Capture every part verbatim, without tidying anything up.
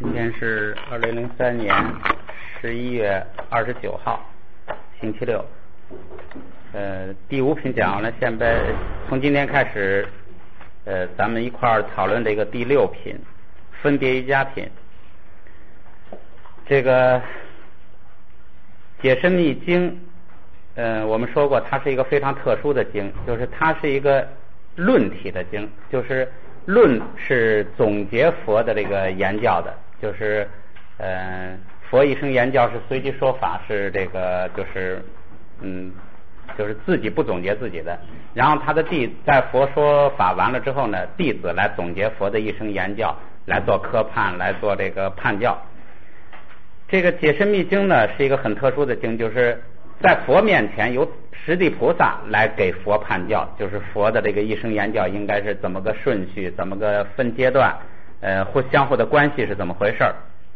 今天是二零零三年十一月二十九号，星期六。呃，第五品讲了，现在从今天开始，呃，咱们一块儿讨论这个第六品，分别瑜伽品。这个解深密经，呃，我们说过，它是一个非常特殊的经，就是它是一个论体的经，就是论是总结佛的这个言教的，就是呃，佛一生言教是随机说法，是这个就是嗯，就是自己不总结自己的。然后他的弟在佛说法完了之后呢，弟子来总结佛的一生言教，来做科判，来做这个判教。这个解深密经呢是一个很特殊的经，就是在佛面前由十地菩萨来给佛判教，就是佛的这个一生言教应该是怎么个顺序，怎么个分阶段，呃，互相互的关系是怎么回事儿，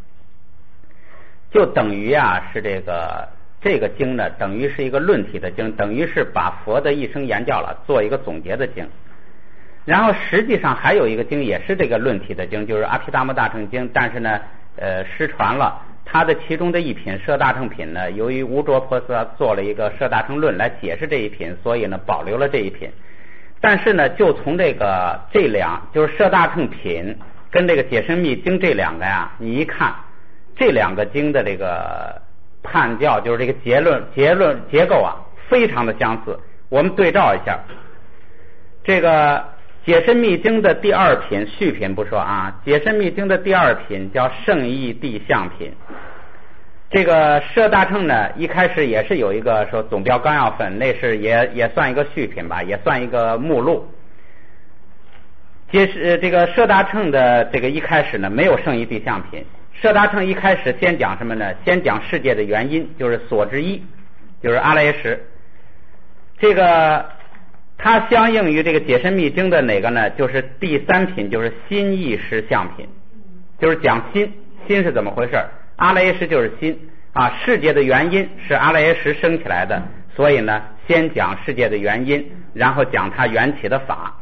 就等于啊是这个这个经呢，等于是一个论体的经，等于是把佛的一生言教了做一个总结的经。然后实际上还有一个经也是这个论体的经，就是阿毗达摩大乘经，但是呢，呃，失传了。它的其中的一品摄大乘品呢，由于无着婆萨做了一个摄大乘论来解释这一品，所以呢保留了这一品。但是呢，就从这个这两就是摄大乘品跟这个解深密经这两个呀，你一看这两个经的这个判教，就是这个结论结论结构啊，非常的相似。我们对照一下，这个解深密经的第二品序品不说啊，解深密经的第二品叫圣义地相品。这个摄大乘呢，一开始也是有一个说总标纲要分，那是也也算一个序品吧，也算一个目录。解释这个摄大乘的这个一开始呢，没有圣义地相品。摄大乘一开始先讲什么呢？先讲世界的原因，就是所之一，就是阿赖耶识。这个它相应于这个解深密经的哪个呢？就是第三品，就是心意识相品，就是讲心，心是怎么回事。阿赖耶识就是心啊，世界的原因是阿赖耶识生起来的，所以呢，先讲世界的原因，然后讲它缘起的法。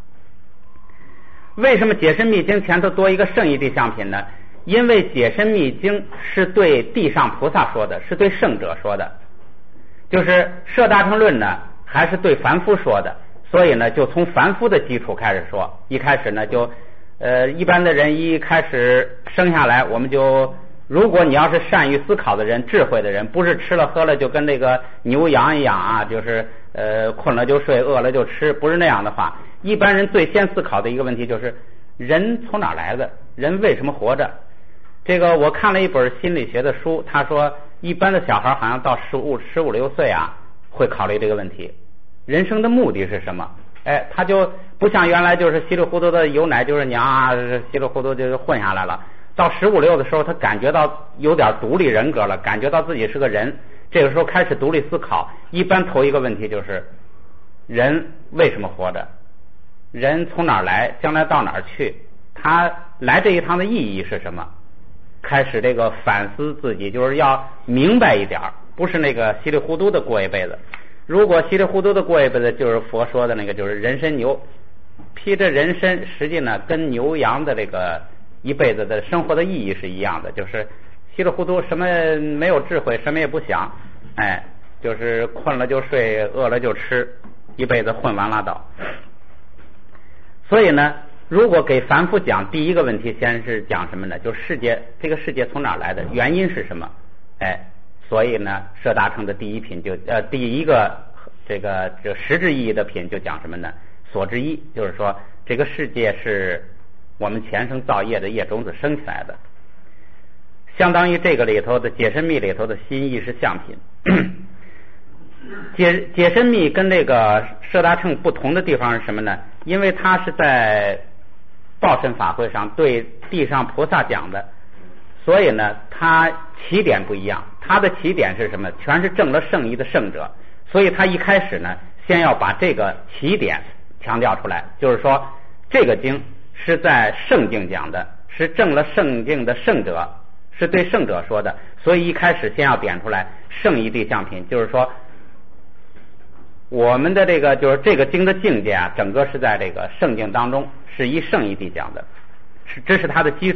为什么解深密经前头多一个圣义地相品呢？因为解深密经是对地上菩萨说的，是对圣者说的，就是摄大乘论呢还是对凡夫说的，所以呢就从凡夫的基础开始说。一开始呢就呃一般的人一开始生下来，我们就如果你要是善于思考的人，智慧的人，不是吃了喝了就跟这个牛羊一样啊，就是呃困了就睡，饿了就吃，不是那样的话，一般人最先思考的一个问题就是人从哪来的，人为什么活着。这个我看了一本心理学的书，他说一般的小孩好像到十五十五六岁啊会考虑这个问题，人生的目的是什么。哎，他就不像原来就是稀里糊涂的有奶就是娘啊，稀里糊涂就是混下来了。到十五六的时候，他感觉到有点独立人格了，感觉到自己是个人，这个时候开始独立思考。一般头一个问题就是人为什么活着，人从哪儿来，将来到哪儿去，他来这一趟的意义是什么。开始这个反思自己，就是要明白一点，不是那个稀里糊涂的过一辈子。如果稀里糊涂的过一辈子，就是佛说的那个就是人身牛，披着人身，实际呢跟牛羊的这个一辈子的生活的意义是一样的，就是稀里糊涂，什么没有智慧，什么也不想，哎，就是困了就睡，饿了就吃，一辈子混完拉倒。所以呢，如果给凡夫讲第一个问题，先是讲什么呢？就世界，这个世界从哪来的，原因是什么？哎，所以呢，摄大乘的第一品就呃第一个这个这实质意义的品就讲什么呢？所之一，就是说这个世界是我们前生造业的业种子生起来的，相当于这个里头的解深密里头的心意识相品。解解深密跟这个摄大乘不同的地方是什么呢？因为它是在报身法会上对地上菩萨讲的，所以呢它起点不一样。它的起点是什么？全是证了圣义的圣者，所以它一开始呢先要把这个起点强调出来，就是说这个经是在圣境讲的，是证了圣境的圣者，是对圣者说的，所以一开始先要点出来圣义地相品，就是说我们的这个就是这个经的境界啊，整个是在这个圣境当中，是以圣义地讲的，是这是它的基础。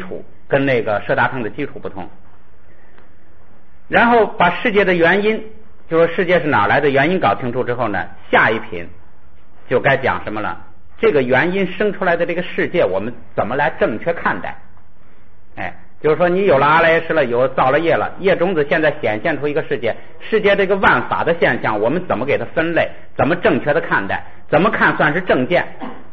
跟那个舍大乘的基础不同。然后把世界的原因，就是世界是哪来的原因搞清楚之后呢，下一品就该讲什么了？这个原因生出来的这个世界，我们怎么来正确看待？哎，就是说你有了阿赖耶识了，有造了业了，业种子现在显现出一个世界，世界这个万法的现象，我们怎么给它分类？怎么正确的看待？怎么看算是正见？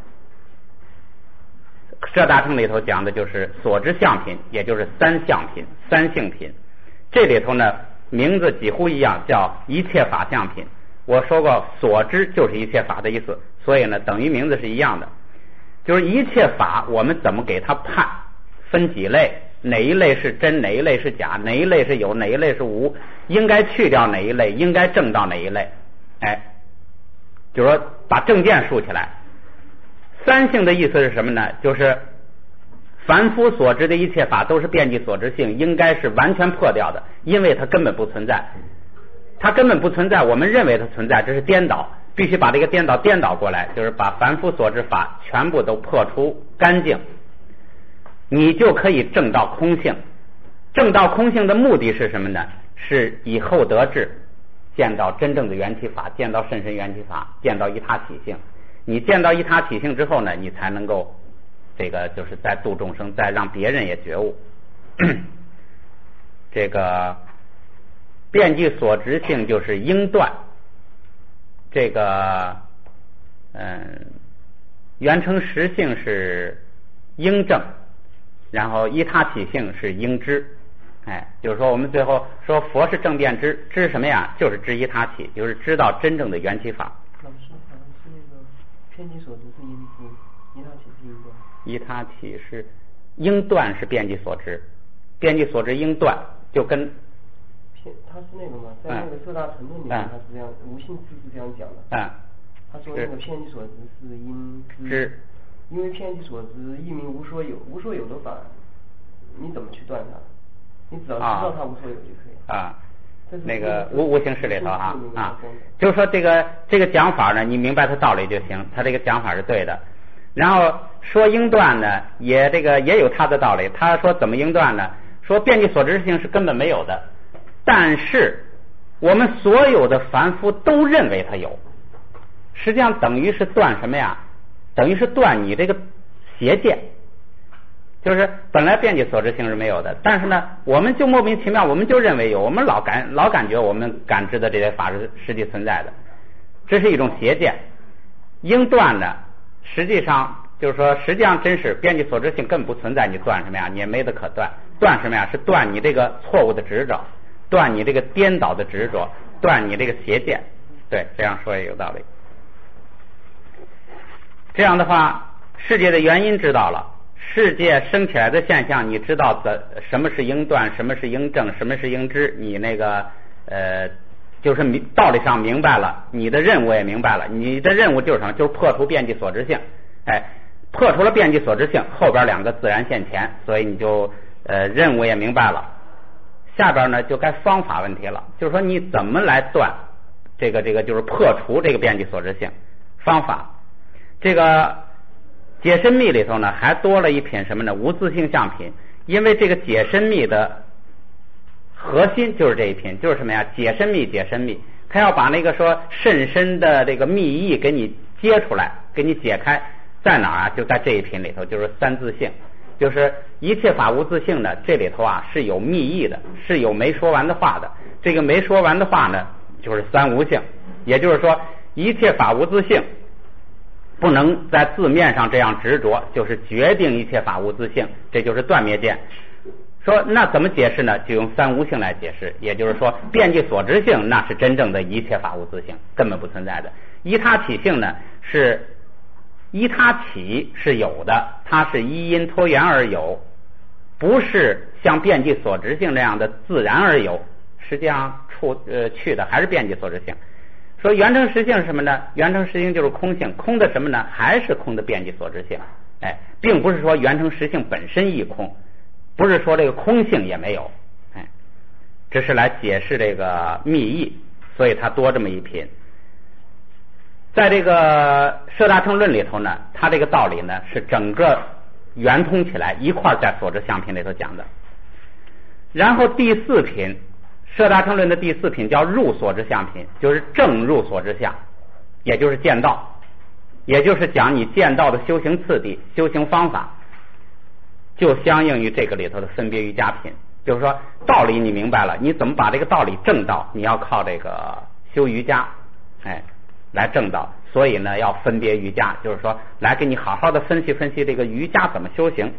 舍大乘里头讲的就是所知相品，也就是三相品、三性品。这里头呢，名字几乎一样，叫一切法相品。我说过，所知就是一切法的意思，所以呢，等于名字是一样的。就是一切法，我们怎么给它判？分几类？哪一类是真？哪一类是假？哪一类是有？哪一类是无？应该去掉哪一类？应该正到哪一类？哎，就是说把正见竖起来。三性的意思是什么呢？就是凡夫所知的一切法都是遍计所知性，应该是完全破掉的，因为它根本不存在，它根本不存在，我们认为它存在，这是颠倒，必须把这个颠倒颠倒过来，就是把凡夫所知法全部都破除干净，你就可以证到空性。证到空性的目的是什么呢？是以后得智，见到真正的缘起法，见到甚深缘起法，见到一他体性。你见到一他体性之后呢，你才能够这个就是在度众生，再让别人也觉悟。这个遍计所知性就是应断，这个嗯缘成实性是应证，然后一他体性是应知。哎，就是说我们最后说佛是正遍知，知什么呀？就是知一他体，就是知道真正的缘起法。 老师好像是那个遍计所知是应知，一他体是应断。 一他体是应断，是遍计所知，遍计所知应断，就跟偏他是那个嘛，在那个色大乘论里面，他是这样，无性智是这样讲的。 嗯， 他说那个遍计所知是应知， 知因为遍计所知一名无所有，无所有的法，你怎么去断它？你只要知道它无所有就可以。 啊，那个无无形识里头啊啊，就是说这个这个讲法呢，你明白它道理就行，他这个讲法是对的。然后说应断呢，也这个也有他的道理。他说怎么应断呢？说遍计所知性是根本没有的，但是我们所有的凡夫都认为它有，实际上等于是断什么呀？等于是断你这个邪见。就是本来遍计所知性是没有的，但是呢，我们就莫名其妙，我们就认为有，我们老感老感觉我们感知的这些法是实际存在的，这是一种邪见。应断的，实际上就是说，实际上真是遍计所知性根本不存在，你断什么呀？你也没得可断。断什么呀？是断你这个错误的执着，断你这个颠倒的执着，断你这个邪见。对，这样说也有道理。这样的话，世界的原因知道了。世界生起来的现象，你知道的什么是应断，什么是应证，什么是应知，你那个呃，就是明道理上明白了，你的任务也明白了。你的任务就是什么？就是破除遍计所知性。哎，破除了遍计所知性，后边两个自然现前，所以你就呃任务也明白了。下边呢就该方法问题了，就是说你怎么来断这个这个就是破除这个遍计所知性方法。这个解深密里头呢，还多了一品什么呢？无自性相品。因为这个解深密的核心就是这一品，就是什么呀？解深密，解深密。他要把那个说甚深的这个密意给你揭出来，给你解开，在哪儿啊？就在这一品里头，就是三自性，就是一切法无自性的。这里头啊是有密意的，是有没说完的话的。这个没说完的话呢，就是三无性，也就是说一切法无自性。不能在字面上这样执着，就是决定一切法无自性，这就是断灭见。说那怎么解释呢？就用三无性来解释，也就是说遍计所知性那是真正的一切法无自性，根本不存在的。依他体性呢，是依他体是有的，它是依因托缘而有，不是像遍计所知性这样的自然而有，实际上出呃去的还是遍计所知性。说缘成实性是什么呢？缘成实性就是空性，空的什么呢？还是空的遍计所知性。哎，并不是说缘成实性本身亦空，不是说这个空性也没有。哎，这是来解释这个密意，所以它多这么一品。在这个舍大乘论里头呢，它这个道理呢是整个圆通起来，一块在所知相品里头讲的。然后第四品，摄大乘论的第四品叫入所知相品，就是正入所知相，也就是见道，也就是讲你见道的修行次第、修行方法，就相应于这个里头的分别瑜伽品。就是说道理你明白了，你怎么把这个道理正道，你要靠这个修瑜伽，哎，来正道。所以呢，要分别瑜伽，就是说来给你好好的分析分析这个瑜伽怎么修行。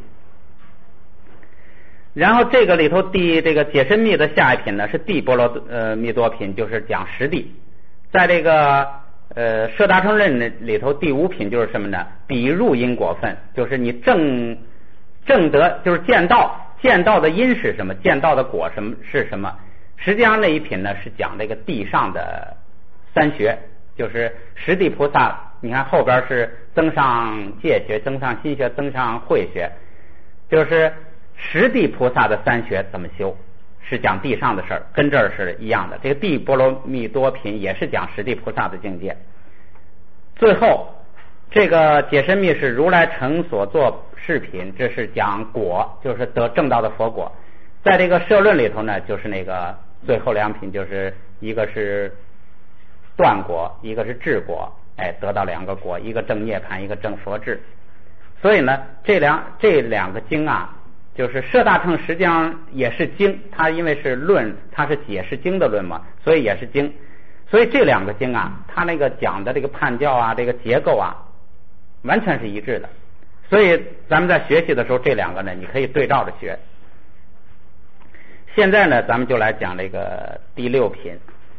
然后这个里头第这个解深密的下一品呢是地波罗呃蜜多品，就是讲实地。在这个呃摄大乘论里头第五品就是什么呢？比入因果分，就是你正正得就是见道，见道的因是什么？见道的果什么是什么？实际上那一品呢是讲这个地上的三学，就是实地菩萨。你看后边是增上戒学、增上心学、增上慧学，就是实地菩萨的三学怎么修，是讲地上的事儿，跟这儿是一样的。这个地波罗蜜多品也是讲实地菩萨的境界。最后这个解深密是如来成所作事品，这是讲果，就是得正道的佛果。在这个摄论里头呢，就是那个最后两品，就是一个是断果，一个是治果，哎，得到两个果，一个正涅盘，一个正佛智。所以呢，这两这两个经啊，就是摄大乘实际上也是经，它因为是论，它是解释经的论嘛，所以也是经。所以这两个经啊，它那个讲的这个判教啊，这个结构啊，完全是一致的。所以咱们在学习的时候，这两个呢，你可以对照着学。现在呢，咱们就来讲这个第六品，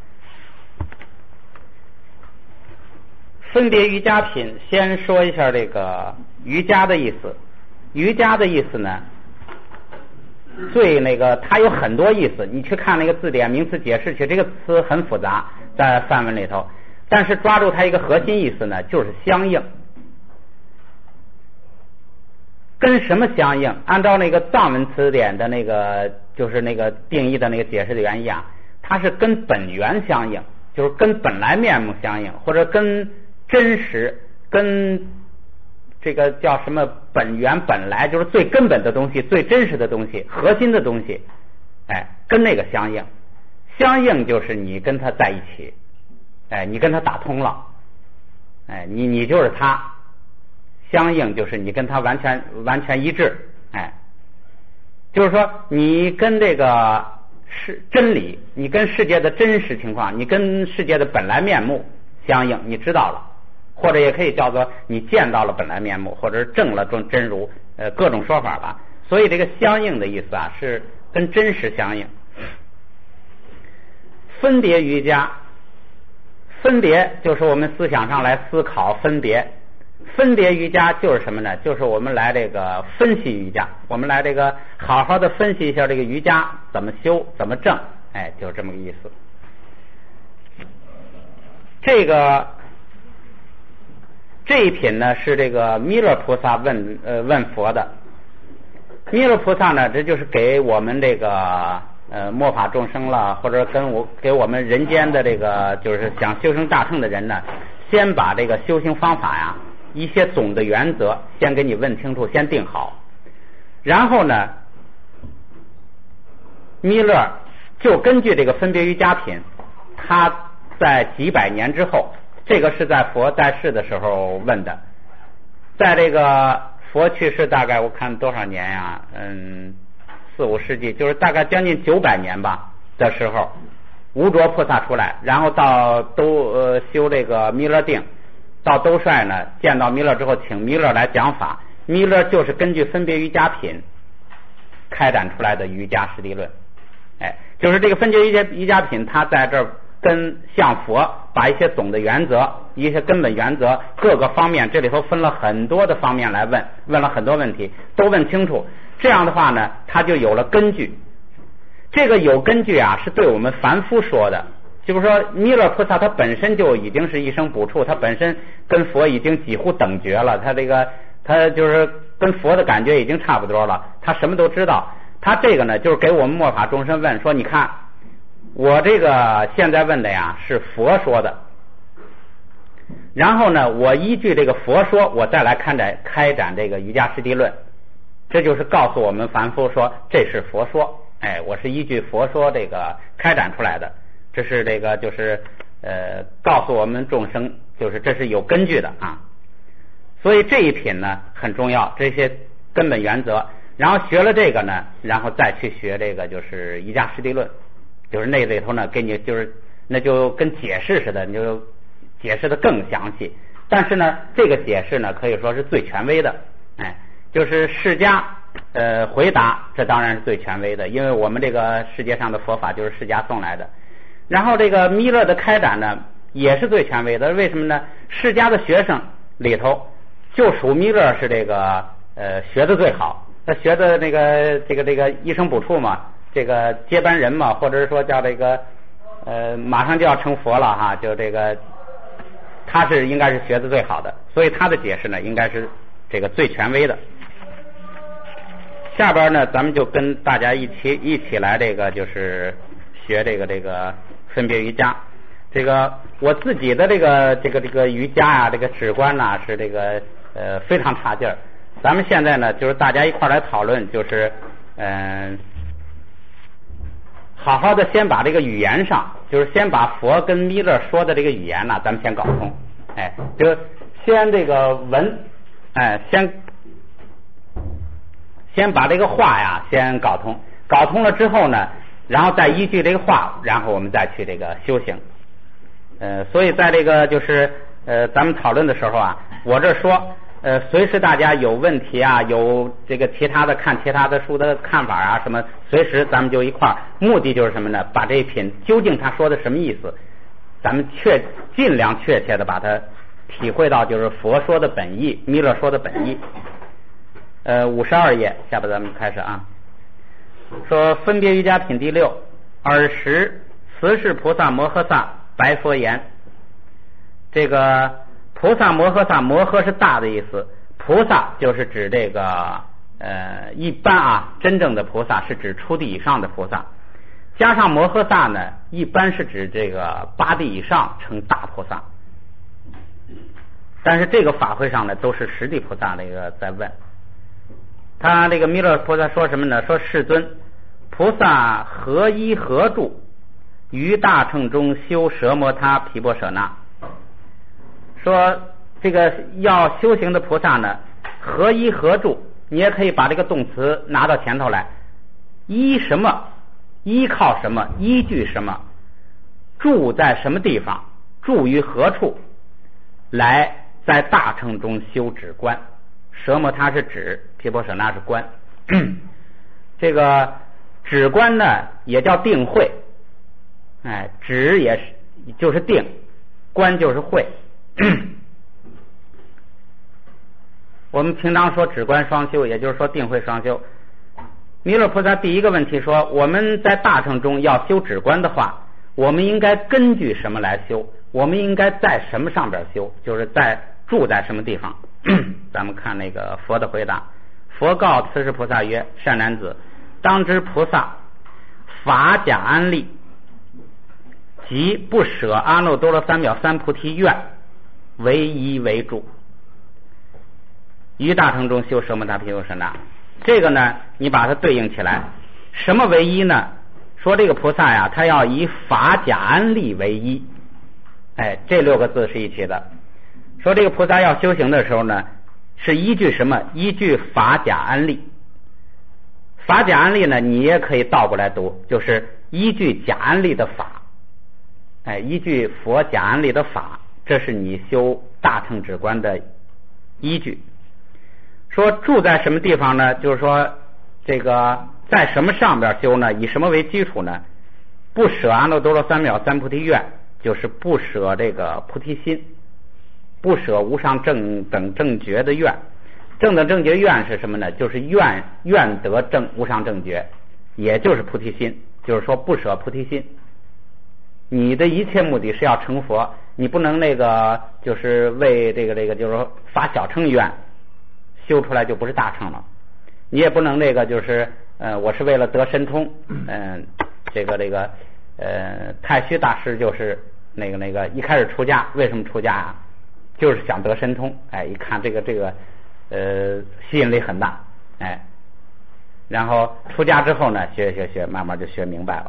分别瑜伽品。先说一下这个瑜伽的意思。瑜伽的意思呢，最那个它有很多意思，你去看那个字典名词解释去，这个词很复杂，在梵文里头，但是抓住它一个核心意思呢，就是相应。跟什么相应？按照那个藏文词典的那个就是那个定义的那个解释的原意啊，它是跟本源相应，就是跟本来面目相应，或者跟真实，跟这个叫什么本源本来，就是最根本的东西，最真实的东西，核心的东西，哎，跟那个相应。相应就是你跟他在一起，哎，你跟他打通了，哎，你你就是他。相应就是你跟他完全完全一致，哎，就是说你跟这个是真理，你跟世界的真实情况，你跟世界的本来面目相应，你知道了，或者也可以叫做你见到了本来面目，或者是证了真真如，呃，各种说法吧。所以这个相应的意思啊，是跟真实相应。分别瑜伽，分别就是我们思想上来思考分别。分别瑜伽就是什么呢？就是我们来这个分析瑜伽，我们来这个好好的分析一下这个瑜伽怎么修怎么正，哎，就是这么个意思。这个这一品呢是这个弥勒菩萨问呃问佛的。弥勒菩萨呢，这就是给我们这个呃末法众生了，或者跟我给我们人间的这个就是想修行大乘的人呢，先把这个修行方法呀，一些总的原则先给你问清楚，先定好，然后呢，弥勒就根据这个分别瑜伽品，他在几百年之后，这个是在佛在世的时候问的，在这个佛去世大概我看多少年呀？嗯，四五世纪，就是大概将近九百年吧的时候，无着菩萨出来，然后到都呃修这个弥勒定。到兜率呢，见到弥勒之后，请弥勒来讲法。弥勒就是根据分别瑜伽品开展出来的瑜伽实地论。哎，就是这个分别瑜伽瑜伽品，他在这儿跟向佛把一些总的原则、一些根本原则各个方面，这里头分了很多的方面来问，问了很多问题，都问清楚。这样的话呢，他就有了根据。这个有根据啊，是对我们凡夫说的。就是说弥勒菩萨他本身就已经是一生补处，他本身跟佛已经几乎等觉了，他这个他就是跟佛的感觉已经差不多了，他什么都知道。他这个呢就是给我们末法众生问说，你看我这个现在问的呀是佛说的，然后呢我依据这个佛说，我再来开展开展这个瑜伽实地论。 这就是告诉我们凡夫说这是佛说，哎，我是依据佛说这个开展出来的，这是这个就是呃告诉我们众生，就是这是有根据的啊。所以这一品呢很重要，这些根本原则。然后学了这个呢，然后再去学这个就是瑜伽师地论，就是那里头呢给你就是那就跟解释似的，你就解释的更详细。但是呢，这个解释呢可以说是最权威的，哎，就是释迦呃回答，这当然是最权威的，因为我们这个世界上的佛法就是释迦送来的。然后这个弥勒的开展呢也是最权威的，为什么呢？释迦的学生里头就属弥勒是这个呃学的最好。他学的那个这个这个一生补处嘛，这个接班人嘛，或者是说叫这个呃马上就要成佛了哈，就这个他是应该是学的最好的，所以他的解释呢应该是这个最权威的。下边呢咱们就跟大家一起一起来这个就是学这个这个分别瑜伽。这个我自己的这个这个这个瑜伽啊，这个止观呐、啊、是这个呃非常差劲儿。咱们现在呢，就是大家一块来讨论，就是嗯、呃，好好的先把这个语言上，就是先把佛跟弥勒说的这个语言呢，咱们先搞通，哎，就先这个文，哎，先先把这个话呀先搞通，搞通了之后呢，然后再依据这个话，然后我们再去这个修行。呃，所以在这个就是呃咱们讨论的时候啊，我这说。呃，随时大家有问题啊，有这个其他的看其他的书的看法啊，什么随时咱们就一块儿。目的就是什么呢？把这一品究竟他说的什么意思，咱们确尽量确切的把它体会到，就是佛说的本意，弥勒说的本意。呃，五十二页，下边咱们开始啊。说分别瑜伽品第六，尔时慈氏菩萨摩诃萨白佛言，这个。菩萨摩诃萨，摩诃是大的意思，菩萨就是指这个呃一般啊，真正的菩萨是指初地以上的菩萨，加上摩诃萨呢，一般是指这个八地以上称大菩萨。但是这个法会上呢，都是十地菩萨那个在问。他这个弥勒菩萨说什么呢？说世尊，菩萨何依何住于大乘中修舍摩他毗婆舍那？说这个要修行的菩萨呢，何依何住？你也可以把这个动词拿到前头来，依什么？依靠什么？依据什么？住在什么地方？住于何处？来在大乘中修止观。舍摩他是止，毗婆舍那是观。这个止观呢，也叫定慧。哎，止也是就是定，观就是慧。我们平常说止观双修，也就是说定慧双修。弥勒菩萨第一个问题说，我们在大乘中要修止观的话，我们应该根据什么来修？我们应该在什么上边修？就是在住在什么地方？咱们看那个佛的回答。佛告慈氏菩萨曰：善男子，当知菩萨法假安立，即不舍阿耨多罗三藐三菩提愿，唯一为住。于大乘中修舍摩他毗婆舍那，这个呢，你把它对应起来，什么为一呢？说这个菩萨呀，他要以法假安立为一，哎，这六个字是一起的。说这个菩萨要修行的时候呢，是依据什么？依据法假安立。法假安立呢，你也可以倒过来读，就是依据假安立的法，哎，依据佛假安立的法，这是你修大乘止观的依据。说住在什么地方呢？就是说这个在什么上边修呢？以什么为基础呢？不舍阿耨多罗三藐三菩提愿，就是不舍这个菩提心，不舍无上正等正觉的愿。正等正觉愿是什么呢？就是愿愿得正无上正觉，也就是菩提心，就是说不舍菩提心。你的一切目的是要成佛，你不能那个就是为这个这个就是说发小乘愿，修出来就不是大乘了。你也不能那个就是呃我是为了得神通，嗯、呃，这个这个呃太虚大师就是那个那个一开始出家，为什么出家啊？就是想得神通，哎，一看这个这个呃吸引力很大，哎， 然后出家之后呢，学学学，慢慢就学明白了。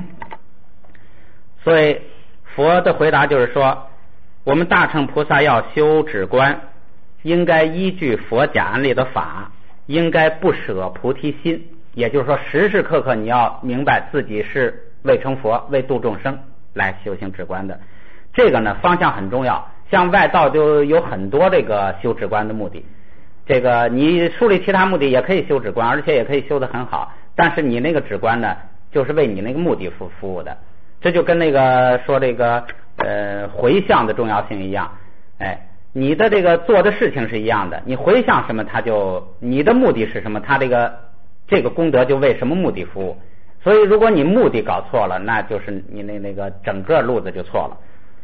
所以佛的回答就是说，我们大乘菩萨要修止观，应该依据佛假案例的法，应该不舍菩提心，也就是说时时刻刻你要明白自己是为成佛为度众生来修行止观的。这个呢方向很重要，像外道就有很多这个修止观的目的，这个你树立其他目的也可以修止观，而且也可以修得很好，但是你那个止观呢就是为你那个目的服服务的。这就跟那个说这个呃回向的重要性一样，哎，你的这个做的事情是一样的，你回向什么，它就你的目的是什么，它这个这个功德就为什么目的服务。所以如果你目的搞错了，那就是你那那个整个路子就错了。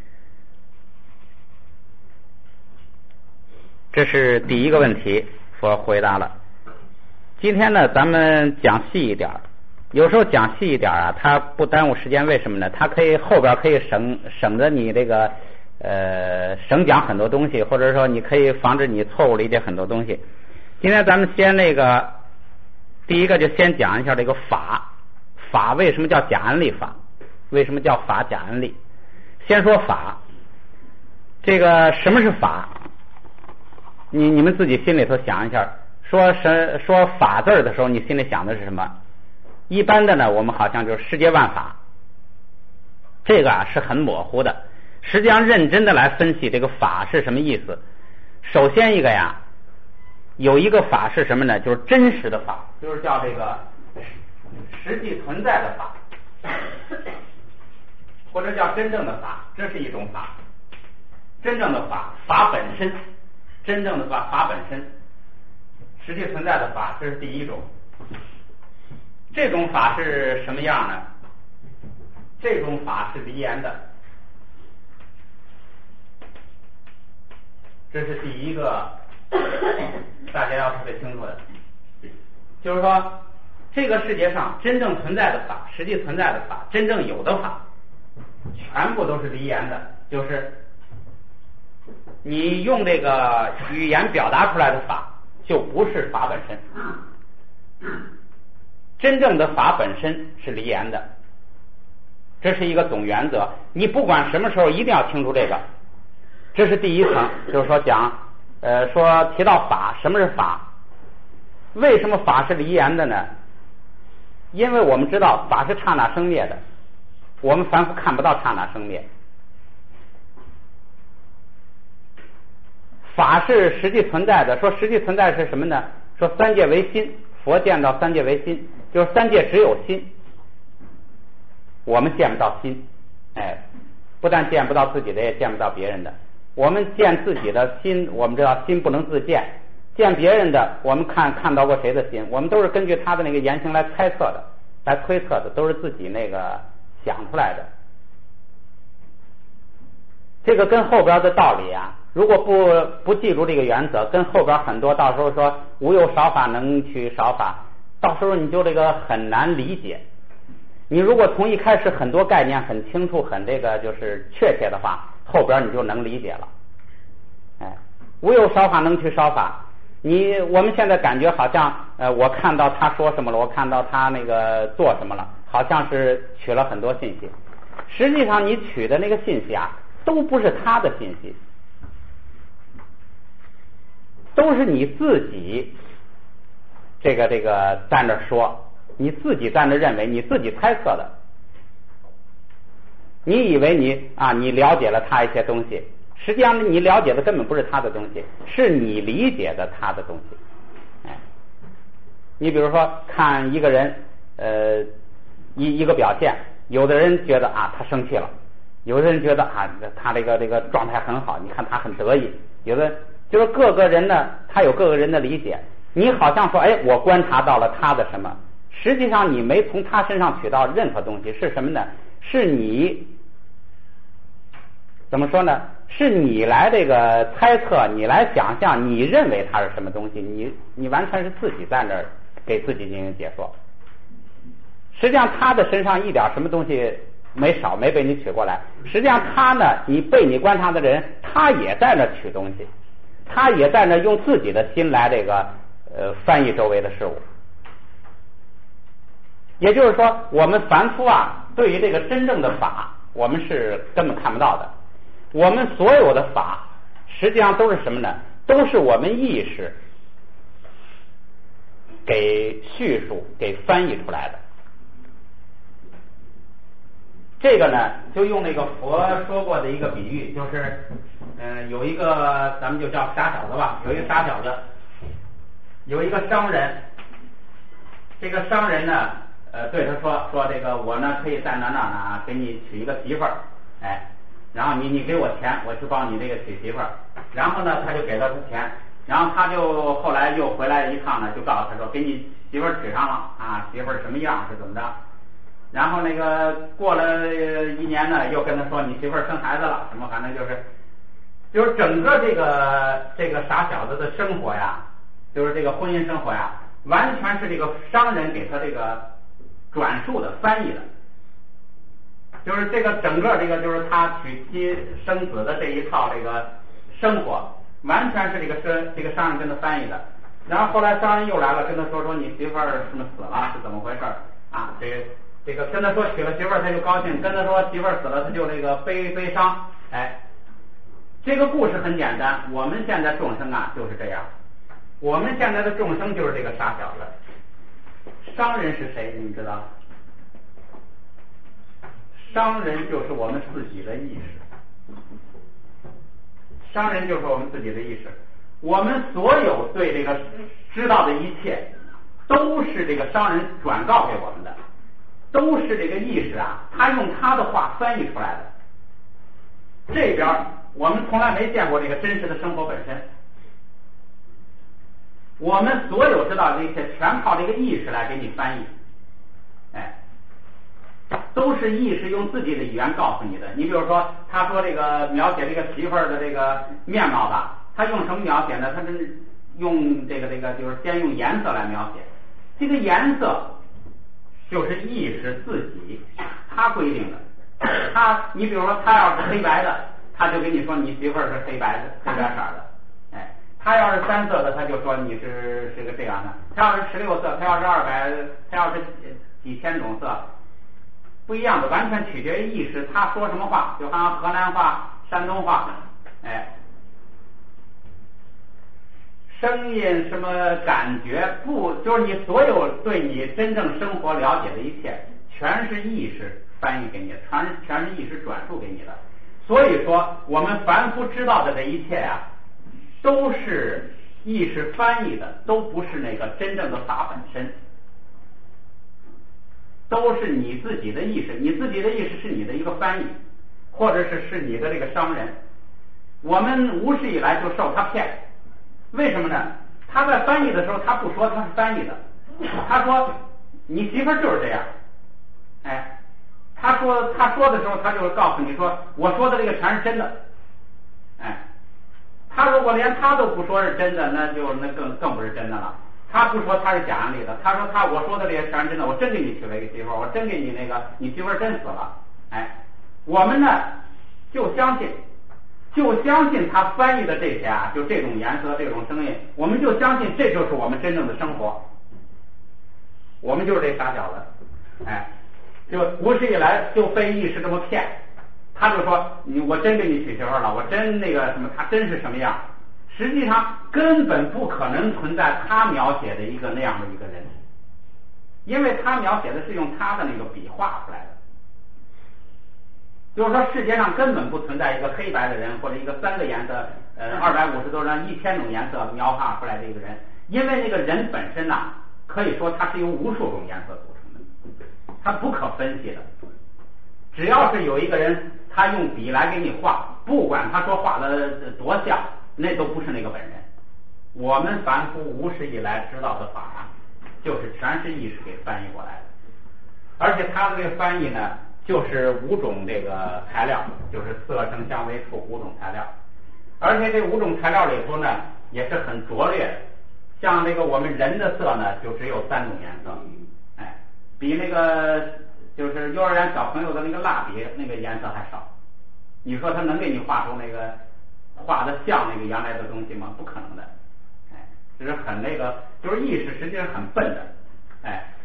这是第一个问题，佛回答了。今天呢咱们讲细一点，有时候讲细一点啊，它不耽误时间，为什么呢？它可以后边可以省省着你这个呃省讲很多东西，或者说你可以防止你错误理解很多东西。今天咱们先那个第一个就先讲一下这个法，法为什么叫假案例法？为什么叫法假案例？先说法，这个什么是法？你你们自己心里头想一下，说什说法字的时候，你心里想的是什么？一般的呢，我们好像就是世界万法，这个啊是很模糊的。实际上认真的来分析这个法是什么意思，首先一个呀，有一个法是什么呢？就是真实的法，就是叫这个实际存在的法，或者叫真正的法，这是一种法。真正的法，法本身，真正的法，法本身，实际存在的法，这是第一种。这种法是什么样呢？这种法是离言的，这是第一个大家要特别清楚的，就是说这个世界上真正存在的法，实际存在的法，真正有的法，全部都是离言的，就是你用这个语言表达出来的法就不是法本身，真正的法本身是离言的，这是一个总原则，你不管什么时候一定要清楚这个。这是第一层，就是说讲呃说提到法，什么是法？为什么法是离言的呢？因为我们知道法是刹那生灭的，我们凡夫看不到刹那生灭。法是实际存在的，说实际存在是什么呢？说三界为心，佛见到三界为心，就是三界只有心，我们见不到心，哎，不但见不到自己的，也见不到别人的。我们见自己的心，我们知道心不能自见；见别人的，我们看看到过谁的心，我们都是根据他的那个言行来猜测的，来推测的，都是自己那个想出来的。这个跟后边的道理啊，如果不不记住这个原则，跟后边很多到时候说无有少法能取少法，到时候你就这个很难理解。你如果从一开始很多概念很清楚，很这个就是确切的话，后边你就能理解了。哎，无有少法能取少法，你我们现在感觉好像呃，我看到他说什么了，我看到他那个做什么了，好像是取了很多信息。实际上你取的那个信息啊，都不是他的信息，都是你自己这个这个在那说，你自己在那认为，你自己猜测的。你以为你啊，你了解了他一些东西，实际上你了解的根本不是他的东西，是你理解的他的东西。哎，你比如说看一个人，呃，一一个表现，有的人觉得啊他生气了，有的人觉得啊他这个这个状态很好，你看他很得意，有的就是各个人呢，他有各个人的理解。你好像说，哎，我观察到了他的什么，实际上你没从他身上取到任何东西，是什么呢？是你怎么说呢？是你来这个猜测，你来想象，你认为它是什么东西，你你完全是自己在那儿给自己进行解说。实际上他的身上一点什么东西没少，没被你取过来。实际上他呢，你被你观察的人，他也在那取东西，他也在那用自己的心来这个呃翻译周围的事物。 也就是说，我们凡夫啊，对于这个真正的法，我们是根本看不到的。我们所有的法，实际上都是什么呢？都是我们意识给叙述、给翻译出来的。这个呢，就用那个佛说过的一个比喻，就是，嗯、呃，有一个咱们就叫傻小子吧，有一个傻小子，有一个商人，这个商人呢，呃，对他说说这个我呢可以在哪哪哪给你娶一个媳妇儿，哎，然后你你给我钱，我去帮你这个娶媳妇儿，然后呢他就给了他钱，然后他就后来又回来一趟呢，就告诉他说给你媳妇儿娶上了啊，媳妇儿什么样是怎么着。然后那个过了一年呢，又跟他说你媳妇儿生孩子了，什么反正就是，就是整个这个这个傻小子的生活呀，就是这个婚姻生活呀，完全是这个商人给他这个转述的翻译的，就是这个整个这个就是他娶妻生子的这一套这个生活，完全是这个商这个商人跟他翻译的。然后后来商人又来了，跟他说说你媳妇儿什么死了是怎么回事啊？这个。这个跟他说娶了媳妇儿他就高兴，跟他说媳妇儿死了他就那个悲悲伤。哎，这个故事很简单，我们现在众生啊就是这样，我们现在的众生就是这个傻小子。商人是谁？你知道？商人就是我们自己的意识，商人就是我们自己的意识。我们所有对这个知道的一切，都是这个商人转告给我们的。都是这个意识啊，他用他的话翻译出来的。这边我们从来没见过这个真实的生活本身，我们所有知道的一切全靠这个意识来给你翻译，哎，都是意识用自己的语言告诉你的。你比如说，他说这个描写这个媳妇儿的这个面貌吧，他用什么描写呢？他是用这个这个就是先用颜色来描写，这个颜色。就是意识自己他规定的，他你比如说他要是黑白的，他就跟你说你媳妇儿是黑白的黑白色的，哎，他要是三色的，他就说你是是个这样的，他要是十六色，他要是二百，他要是几千种色，不一样的，完全取决于意识他说什么话，就好像河南话、山东话，哎。声音什么感觉不就是你所有对你真正生活了解的一切，全是意识翻译给你的，全是全是意识转述给你的。所以说，我们凡夫知道的这一切呀、啊，都是意识翻译的，都不是那个真正的法本身，都是你自己的意识，你自己的意识是你的一个翻译，或者是是你的这个商人。我们无始以来就受他骗。为什么呢？他在翻译的时候，他不说他是翻译的，他说你媳妇儿就是这样，哎，他说他说的时候，他就告诉你说，我说的这个全是真的，哎，他如果连他都不说是真的，那就那更更不是真的了。他不说他是假洋里的，他说他我说的这些全是真的，我真给你娶了一个媳妇儿，我真给你那个你媳妇儿真死了，哎，我们呢就相信。就相信他翻译的这些啊，就这种颜色、这种声音，我们就相信这就是我们真正的生活。我们就是这傻小子，哎，就无始以来就被意识这么骗，他就说你我真给你娶媳妇了，我真那个什么，他真是什么样？实际上根本不可能存在他描写的一个那样的一个人，因为他描写的是用他的那个笔画出来的。就是说，世界上根本不存在一个黑白的人，或者一个三个颜色，呃，二百五十多张、一千种颜色描画出来的一个人，因为那个人本身呐、啊，可以说他是由无数种颜色组成的，他不可分析的。只要是有一个人，他用笔来给你画，不管他说画的多像，那都不是那个本人。我们凡夫无始以来知道的法，就是全是意识给翻译过来的，而且他的这个翻译呢。就是五种这个材料，就是色声香味触五种材料，而且这五种材料里头呢也是很拙劣的。像这个我们人的色呢，就只有三种颜色，哎，比那个就是幼儿园小朋友的那个蜡笔那个颜色还少。你说他能给你画出那个画的像那个原来的东西吗？不可能的，哎，只是很那个，就是意识实际上很笨的，哎，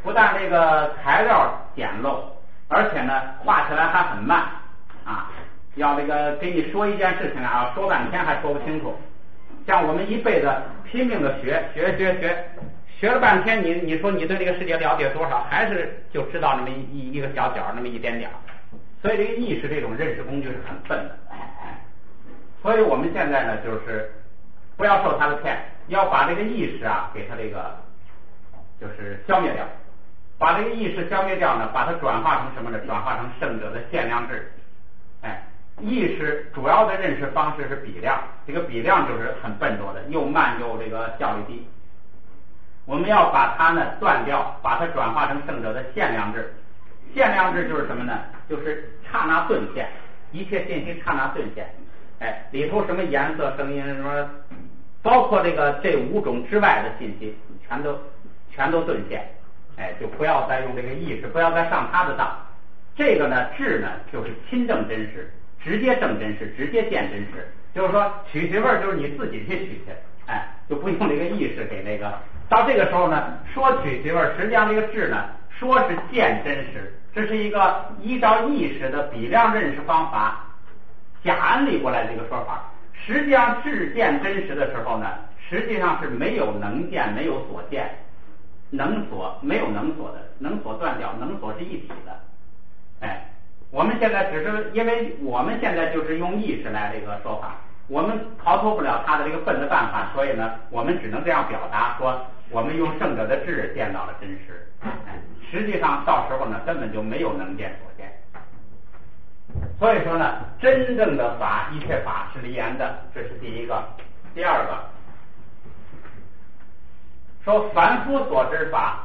不但这个材料简陋，而且呢画起来还很慢啊，要这个给你说一件事情啊，说半天还说不清楚。像我们一辈子拼命的学学学学，学了半天，你你说你对这个世界了解多少，还是就知道那么一一个小角，那么一点点。所以这个意识这种认识工具是很笨的。所以我们现在呢，就是不要受他的骗，要把这个意识啊给他这个就是消灭掉，把这个意识消灭掉呢，把它转化成什么呢？转化成圣者的限量质。哎，意识主要的认识方式是比量，这个比量就是很笨拙的，又慢又这个效率低。我们要把它呢断掉，把它转化成圣者的限量质。限量质就是什么呢？就是刹那顿现，一切信息刹那顿现。哎，里头什么颜色、声音什么，包括这个这五种之外的信息，全都全都顿现。哎，就不要再用这个意识，不要再上他的当。这个呢，智呢就是亲证真实，直接证真实，直接见真实。就是说，娶媳妇儿就是你自己去娶去，哎，就不用这个意识给那个。到这个时候呢，说娶媳妇儿，实际上这个智呢，说是见真实，这是一个依照意识的比量认识方法假安利过来的一个说法。实际上，智见真实的时候呢，实际上是没有能见，没有所见。能所没有能所的，能所断掉，能所是一体的。哎，我们现在只是因为我们现在就是用意识来这个说法，我们逃脱不了他的这个笨的办法，所以呢，我们只能这样表达说，我们用圣者的智见到了真实。哎，实际上到时候呢，根本就没有能见所见。所以说呢，真正的法，一切法是离言的，这是第一个。第二个。说凡夫所知法，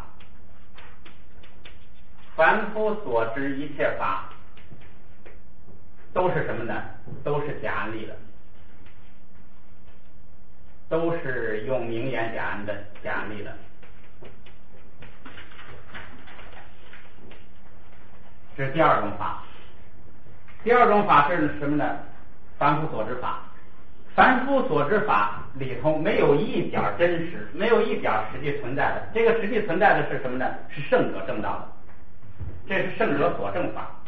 凡夫所知一切法都是什么呢？都是假安利的，都是用名言假安的假安利的。这是第二种法。第二种法是什么呢？凡夫所知法。凡夫所知法里头没有一点真实，没有一点实际存在的。这个实际存在的是什么呢？是圣者证到的，这是圣者所证法。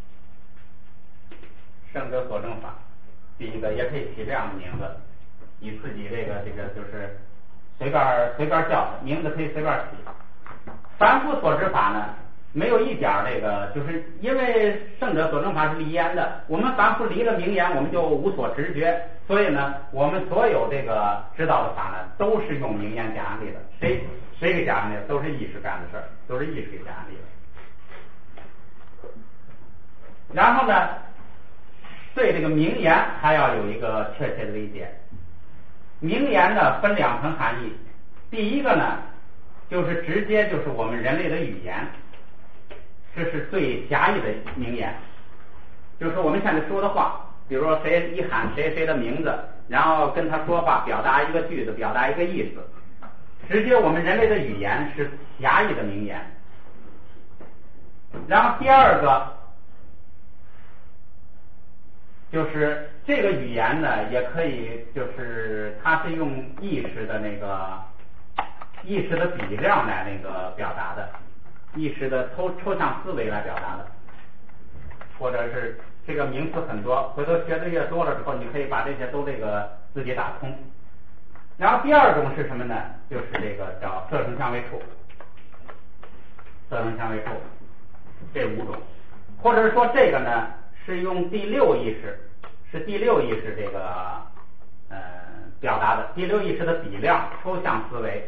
圣者所证法，第一个也可以起这样的名字，你自己这个这个就是随便随便叫的名字可以随便起。凡夫所知法呢，没有一点这个，就是因为圣者所证法是离言的，我们凡夫离了名言，我们就无所直觉。所以呢，我们所有这个知道的法呢，都是用名言假安利的。谁谁给假安利的？都是意识干的事儿，都是意识给假安利的。然后呢，对这个名言还要有一个确切的理解。名言呢分两层含义，第一个呢，就是直接就是我们人类的语言，这是最狭义的名言，就是我们现在说的话。比如说谁一喊谁谁的名字，然后跟他说话，表达一个句子，表达一个意思，直接我们人类的语言是狭义的名言。然后第二个就是这个语言呢，也可以就是它是用意识的那个意识的比量来那个表达的，意识的抽抽象思维来表达的，或者是这个名词很多，回头学的越多了之后，你可以把这些都这个自己打通。然后第二种是什么呢？就是这个叫色声香味触，色声香味触这五种，或者说这个呢是用第六意识，是第六意识这个呃表达的，第六意识的比量抽象思维。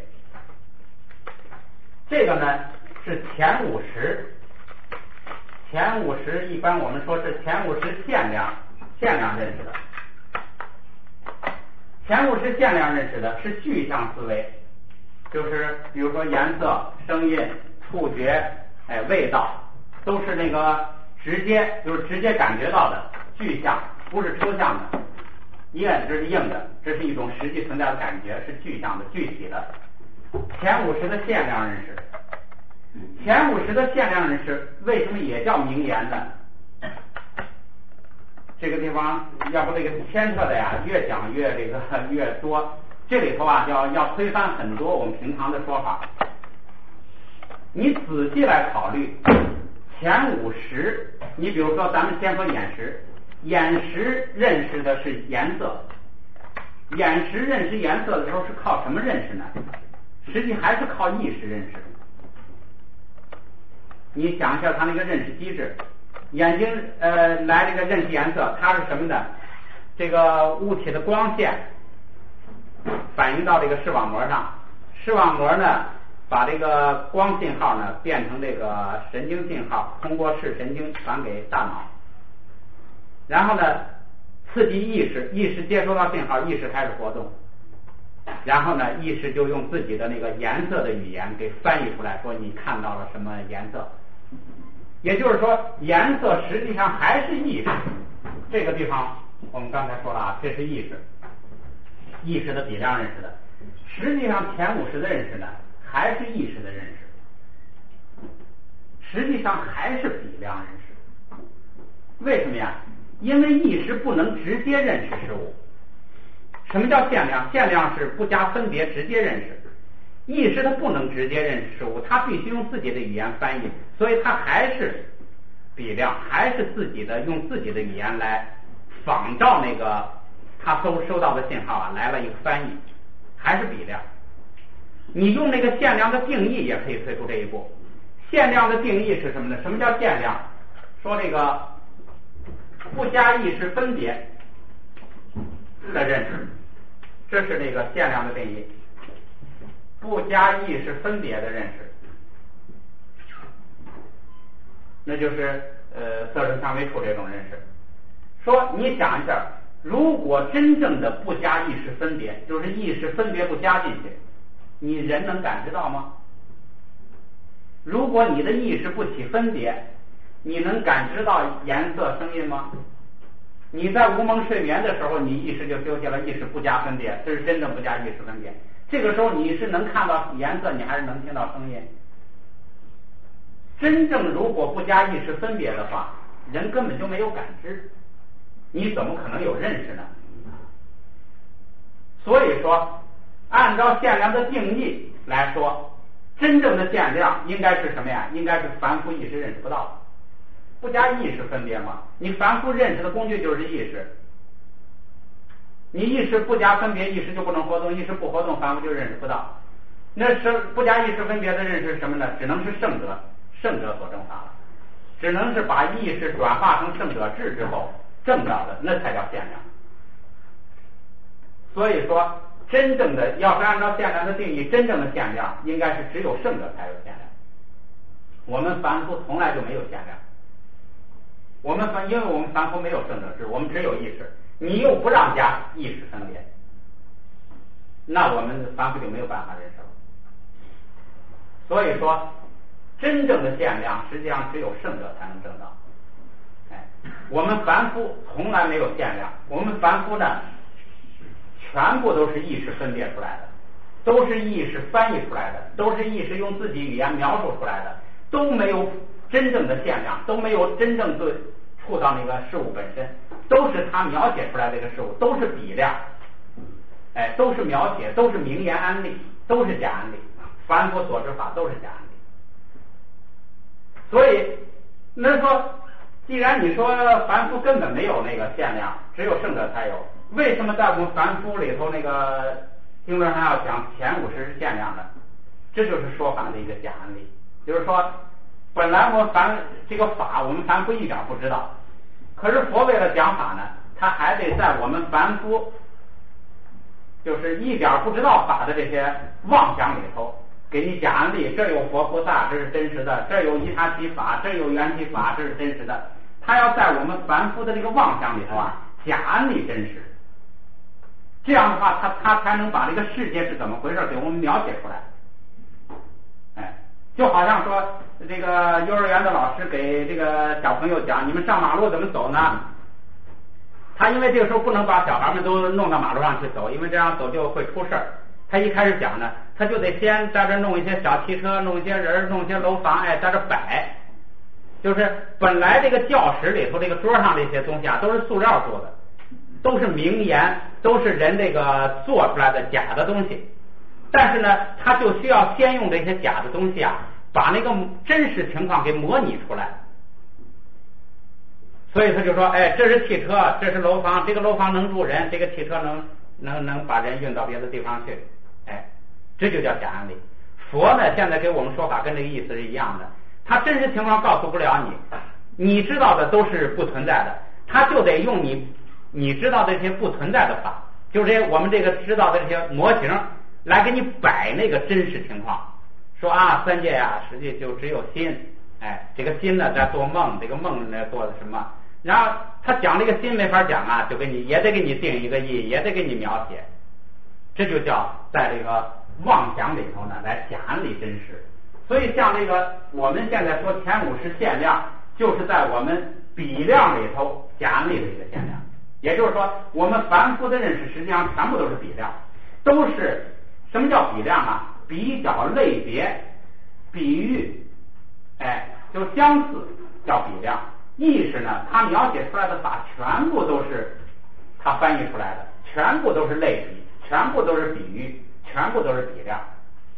这个呢是前五十。前五十一般我们说是前五十限量限量认识的，前五十限量认识的是具象思维，就是比如说颜色、声音、触觉、哎味道，都是那个直接就是直接感觉到的具象，不是抽象的。因为这是硬的，这是一种实际存在的感觉，是具象的、具体的。前五十的限量认识。前五十的限量认识为什么也叫名言呢？这个地方要不这个牵扯的呀，越讲越这个越多。这里头啊，要要推翻很多我们平常的说法。 你仔细来考虑前五十，你比如说咱们先说眼识，眼识认识的是颜色，眼识认识颜色的时候是靠什么认识呢？实际还是靠意识认识。你想一下它那个认识机制，眼睛呃来这个认识颜色，它是什么呢？这个物体的光线反映到这个视网膜上，视网膜呢把这个光信号呢变成这个神经信号，通过视神经传给大脑，然后呢刺激意识，意识接收到信号，意识开始活动，然后呢意识就用自己的那个颜色的语言给翻译出来，说你看到了什么颜色。也就是说颜色实际上还是意识。这个地方我们刚才说了啊，这是意识，意识的比量认识的。实际上前五十的认识呢还是意识的认识，实际上还是比量认识。为什么呀？因为意识不能直接认识事物。什么叫限量？限量是不加分别直接认识，意识它不能直接认识事物，它必须用自己的语言翻译，所以它还是比量，还是自己的用自己的语言来仿照那个它收收到的信号啊，来了一个翻译，还是比量。你用那个限量的定义也可以推出这一步。限量的定义是什么呢？什么叫限量？说这个不加意识分别的认识，这是那个限量的定义。不加意识分别的认识，那就是呃色声香味触这种认识。说你想一下，如果真正的不加意识分别，就是意识分别不加进去，你人能感知到吗？如果你的意识不起分别，你能感知到颜色声音吗？你在无梦睡眠的时候，你意识就休息了，意识不加分别，这是真正不加意识分别。这个时候你是能看到颜色，你还是能听到声音。真正如果不加意识分别的话，人根本就没有感知，你怎么可能有认识呢？所以说按照限量的定义来说，真正的限量应该是什么呀？应该是凡夫意识认识不到，不加意识分别嘛。你凡夫认识的工具就是意识，你意识不加分别，意识就不能活动，意识不活动，凡夫就认识不到。那是不加意识分别的认识是什么呢？只能是圣者，圣者所证法了，只能是把意识转化成圣者智之后证到的，那才叫限量。所以说真正的要是按照限量的定义，真正的限量应该是只有圣者才有限量，我们凡夫从来就没有限量。我们凡因为我们凡夫没有圣者智，我们只有意识，你又不让加意识分别，那我们凡夫就没有办法认识了。所以说真正的限量实际上只有圣者才能证到。哎，我们凡夫从来没有限量，我们凡夫呢全部都是意识分别出来的，都是意识翻译出来的，都是意识用自己语言描述出来的，都没有真正的限量，都没有真正对触到那个事物本身，都是他描写出来的这个事物，都是比量，哎，都是描写，都是名言安例，都是假安例，凡夫所知法都是假安例。所以那说既然你说凡夫根本没有那个限量，只有圣者才有，为什么在我们凡夫里头那个经论上要讲前五十是限量的？这就是说法的一个假案例。就是说本来我们凡这个法我们凡夫一点不知道，可是佛为了讲法呢，他还得在我们凡夫就是一点不知道法的这些妄想里头给你假案例，这有佛菩萨，这是真实的，这有依他其法，这有缘起法，这是真实的。他要在我们凡夫的这个妄想里头啊，假案例真实，这样的话他他才能把这个世界是怎么回事给我们描写出来。哎，就好像说这个幼儿园的老师给这个小朋友讲，你们上马路怎么走呢？他因为这个时候不能把小孩们都弄到马路上去走，因为这样走就会出事儿。他一开始讲呢，他就得先在这弄一些小汽车，弄一些人，弄一些楼房，哎，在这摆。就是本来这个教室里头这个桌上这些东西啊，都是塑料做的，都是名言，都是人这个做出来的假的东西。但是呢，他就需要先用这些假的东西啊， 把那个真实情况给模拟出来。所以他就说，哎，这是汽车，这是楼房，这个楼房能住人，这个汽车能能能把人运到别的地方去，哎，这就叫假案例。佛呢，现在给我们说法跟这个意思是一样的，他真实情况告诉不了你，你知道的都是不存在的，他就得用你你知道的这些不存在的法，就是这我们这个知道的这些模型来给你摆那个真实情况，说啊，三界呀、啊，实际就只有心，哎，这个心呢在做梦，这个梦呢做的什么？然后他讲这个心没法讲啊，就给你也得给你定一个义，也得给你描写，这就叫在这个妄想里头呢来假案例真实。所以像这个我们现在说前五识限量，就是在我们比量里头假案例的一个限量。也就是说，我们凡夫的认识实际上全部都是比量，都是什么叫比量啊？比较、类别、比喻，哎，就相似叫比量。意识呢，它描写出来的法全部都是它翻译出来的，全部都是类比，全部都是比喻，全部都是比量。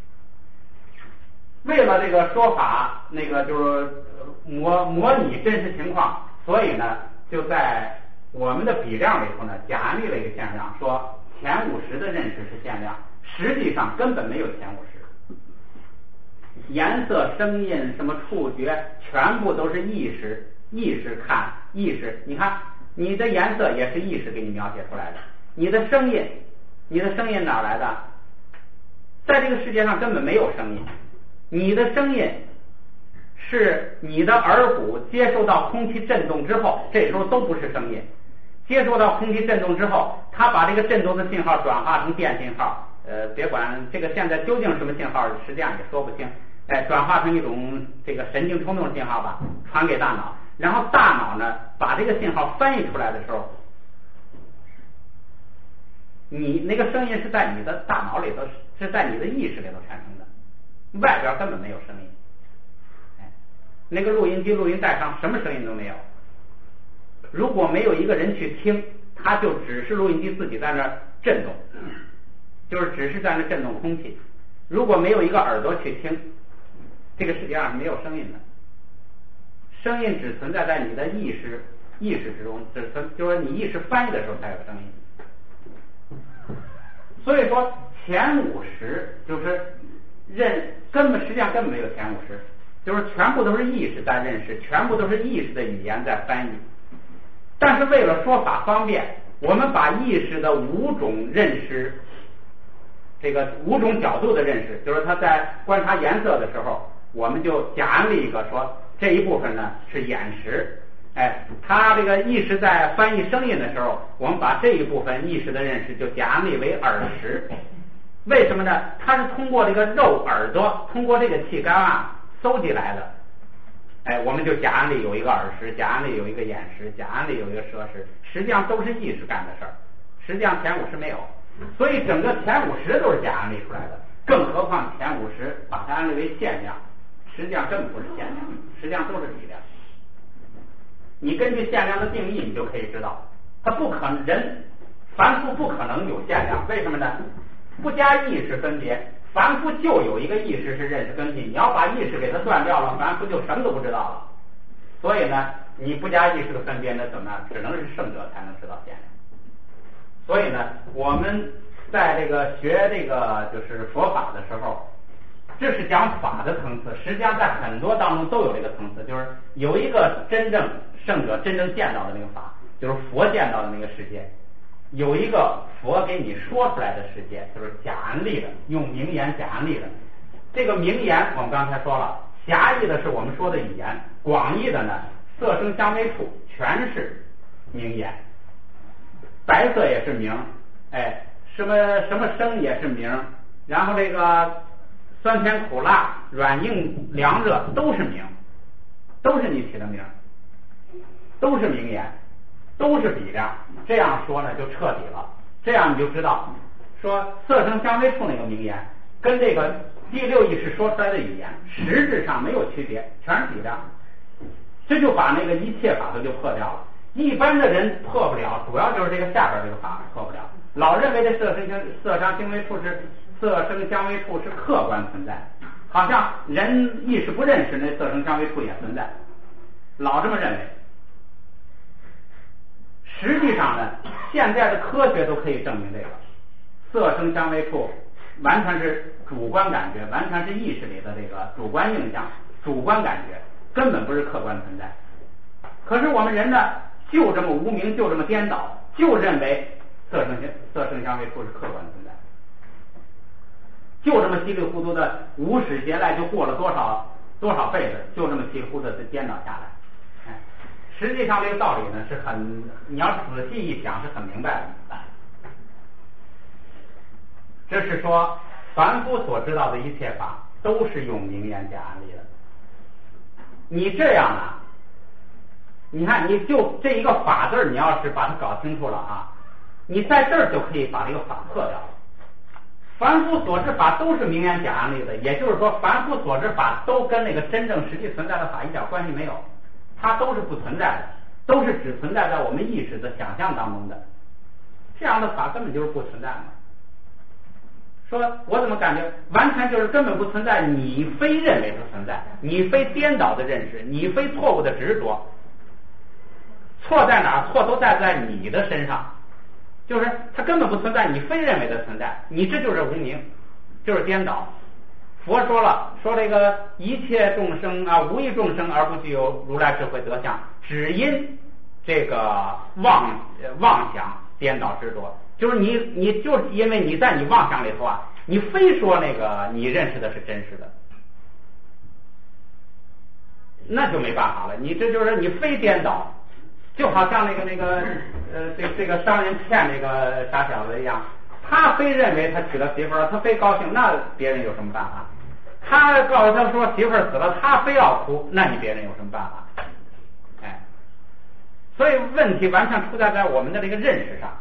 为了这个说法，那个就是模模拟真实情况，所以呢，就在我们的比量里头呢，假案例了一个现象，说前五识的认识是限量，实际上根本没有前五识。颜色、声音、什么触觉，全部都是意识。意识看意识，你看你的颜色也是意识给你描写出来的，你的声音，你的声音哪来的？在这个世界上根本没有声音，你的声音是你的耳骨接受到空气振动之后，这时候都不是声音，接受到空气振动之后，它把这个振动的信号转化成电信号，呃，别管这个现在究竟什么信号，实际上也说不清，哎，转化成一种这个神经冲动信号吧，传给大脑。然后大脑呢，把这个信号翻译出来的时候，你那个声音是在你的大脑里头，是在你的意识里头产生的，外边根本没有声音。哎，那个录音机、录音带上什么声音都没有。如果没有一个人去听，它就只是录音机自己在那儿震动，就是只是在那震动空气。如果没有一个耳朵去听，这个世界上是没有声音的。声音只存在在你的意识意识之中，只存就是说你意识翻译的时候才有声音。所以说前五识就是认根本实际上根本没有前五识，就是全部都是意识在认识，全部都是意识的语言在翻译。但是为了说法方便，我们把意识的五种认识，这个五种角度的认识，就是他在观察颜色的时候，我们就假案例一个说。这一部分呢是眼识，哎，他这个意识在翻译声音的时候，我们把这一部分意识的认识就假案例为耳识。为什么呢？它是通过这个肉耳朵，通过这个器官啊搜集来的。哎，我们就假案例有一个耳识，假案例有一个眼识，假案例有一个舌识，实际上都是意识干的事儿，实际上前五识没有，所以整个前五识都是假案例出来的，更何况前五识把它安立为限量。实际上根本不是限量，实际上都是比量。你根据限量的定义，你就可以知道，它不可能人凡夫不可能有限量。为什么呢？不加意识分别，凡夫就有一个意识是认识根据，你要把意识给它断掉了，凡夫就什么都不知道了。所以呢，你不加意识的分别，那怎么样？只能是圣者才能知道限量。所以呢，我们在这个学这个就是佛法的时候。这是讲法的层次，实际上在很多当中都有这个层次，就是有一个真正圣者真正见到的那个法，就是佛见到的那个世界，有一个佛给你说出来的世界，就是假案例的，用名言假案例的。这个名言我们刚才说了，狭义的是我们说的语言，广义的呢，色声香味触全是名言，白色也是名，哎，什么什么声也是名，然后这个。酸甜苦辣、软硬凉热都是名，都是你起的名，都是名言，都是比量。这样说呢就彻底了，这样你就知道，说色声香味触那个名言跟这个第六意识说出来的语言实质上没有区别，全是比量。这就把那个一切法都就破掉了。一般的人破不了，主要就是这个下边这个法破不了。老认为这色声香色香香味触是。色声香味触是客观存在， 好像人意识不认识那色声香味触也存在，老这么认为。实际上呢，现在的科学都可以证明这个色声香味触完全是主观感觉，完全是意识里的这个主观印象、主观感觉，根本不是客观存在。可是我们人呢，就这么无明，就这么颠倒，就认为色声色声香味触是客观存在，就这么稀里糊涂的无始劫来就过了多少多少辈子，就这么稀里糊涂的颠倒下来。哎，实际上这个道理呢是很，你要仔细一想是很明白的。这是说凡夫所知道的一切法都是用名言假案例的。你这样啊，你看你就这一个法字，你要是把它搞清楚了啊，你在这儿就可以把这个法破掉了。凡夫所知法都是名言假案例的，也就是说凡夫所知法都跟那个真正实际存在的法一点关系没有，它都是不存在的，都是只存在在我们意识的想象当中的。这样的法根本就是不存在嘛。说我怎么感觉完全就是根本不存在，你非认为它存在，你非颠倒的认识，你非错误的执着。错在哪儿？错都在在你的身上，就是它根本不存在，你非认为它存在，你这就是无明，就是颠倒。佛说了，说这个一切众生啊，无一众生而不具有如来智慧德相，只因这个妄妄想颠倒执着。就是你，你就因为你在你妄想里头啊，你非说那个你认识的是真实的，那就没办法了。你这就是你非颠倒，就好像那个那个呃，这这个商人骗那个傻小子一样，他非认为他娶了媳妇儿，他非高兴，那别人有什么办法？他告诉他说媳妇儿死了，他非要哭，那你别人有什么办法？哎，所以问题完全出在在我们的这个认识上。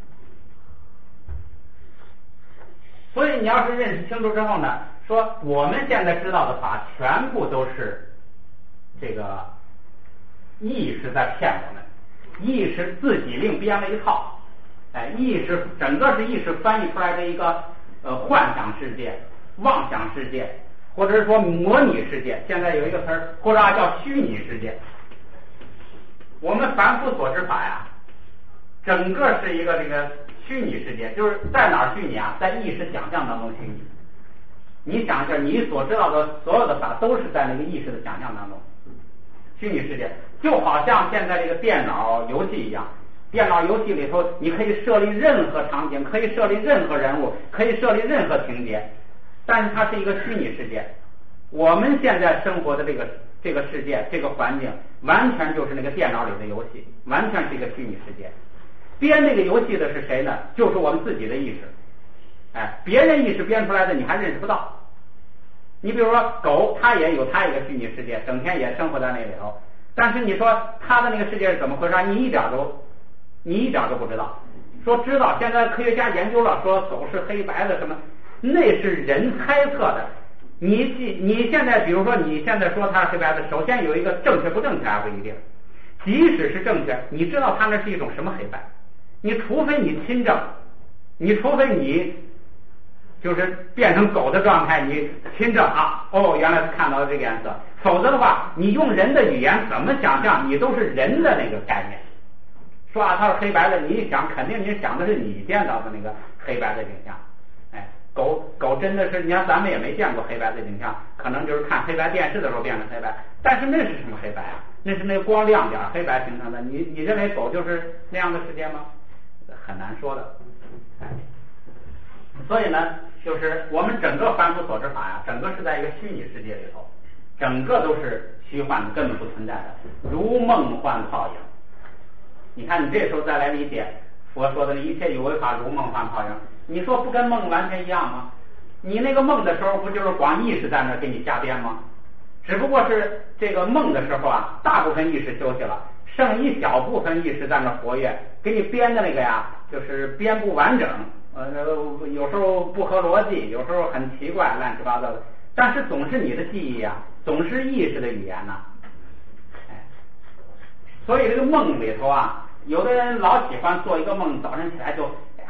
所以你要是认识清楚之后呢，说我们现在知道的法全部都是这个意识在骗我们，意识自己另编了一套，哎，意识整个是意识翻译出来的一个呃幻想世界、妄想世界，或者是说模拟世界。现在有一个词儿，或者叫虚拟世界。我们凡夫所知法呀，整个是一个这个虚拟世界，就是在哪儿虚拟啊？在意识想象当中虚拟。你想一下，你所知道的所有的法都是在那个意识的想象当中。虚拟世界就好像现在这个电脑游戏一样，电脑游戏里头你可以设立任何场景，可以设立任何人物，可以设立任何情节，但是它是一个虚拟世界。我们现在生活的这个这个世界，这个环境完全就是那个电脑里的游戏，完全是一个虚拟世界。编这个游戏的是谁呢？就是我们自己的意识。哎，别人意识编出来的你还认识不到。你比如说狗，它也有它一个虚拟世界，整天也生活在那里头，但是你说它的那个世界是怎么回事，你一点都你一点都不知道。说知道，现在科学家研究了，说狗是黑白的什么，那是人猜测的。你你现在比如说你现在说它是黑白的，首先有一个正确不正确还不一定，即使是正确，你知道它那是一种什么黑白？你除非你亲证，你除非你就是变成狗的状态，你亲证啊，哦，原来是看到了这个颜色，否则的话，你用人的语言怎么想象，你都是人的那个概念。说啊，它是黑白的，你一想，肯定你想的是你见到的那个黑白的景象。哎，狗狗真的是，你看咱们也没见过黑白的景象，可能就是看黑白电视的时候变成黑白，但是那是什么黑白啊？那是那个光亮点黑白形成的。你你认为狗就是那样的世界吗？很难说的。哎，所以呢，就是我们整个凡夫所知法呀，整个是在一个虚拟世界里头，整个都是虚幻的，根本不存在的，如梦幻泡影。你看，你这时候再来理解佛说的一切有为法如梦幻泡影，你说不跟梦完全一样吗？你那个梦的时候，不就是光意识在那给你瞎编吗？只不过是这个梦的时候啊，大部分意识休息了，剩一小部分意识在那活跃，给你编的那个呀，就是编不完整。呃，有时候不合逻辑，有时候很奇怪，乱七八糟的，但是总是你的记忆啊，总是意识的语言呐、啊。哎，所以这个梦里头啊，有的人老喜欢做一个梦，早晨起来就哎呀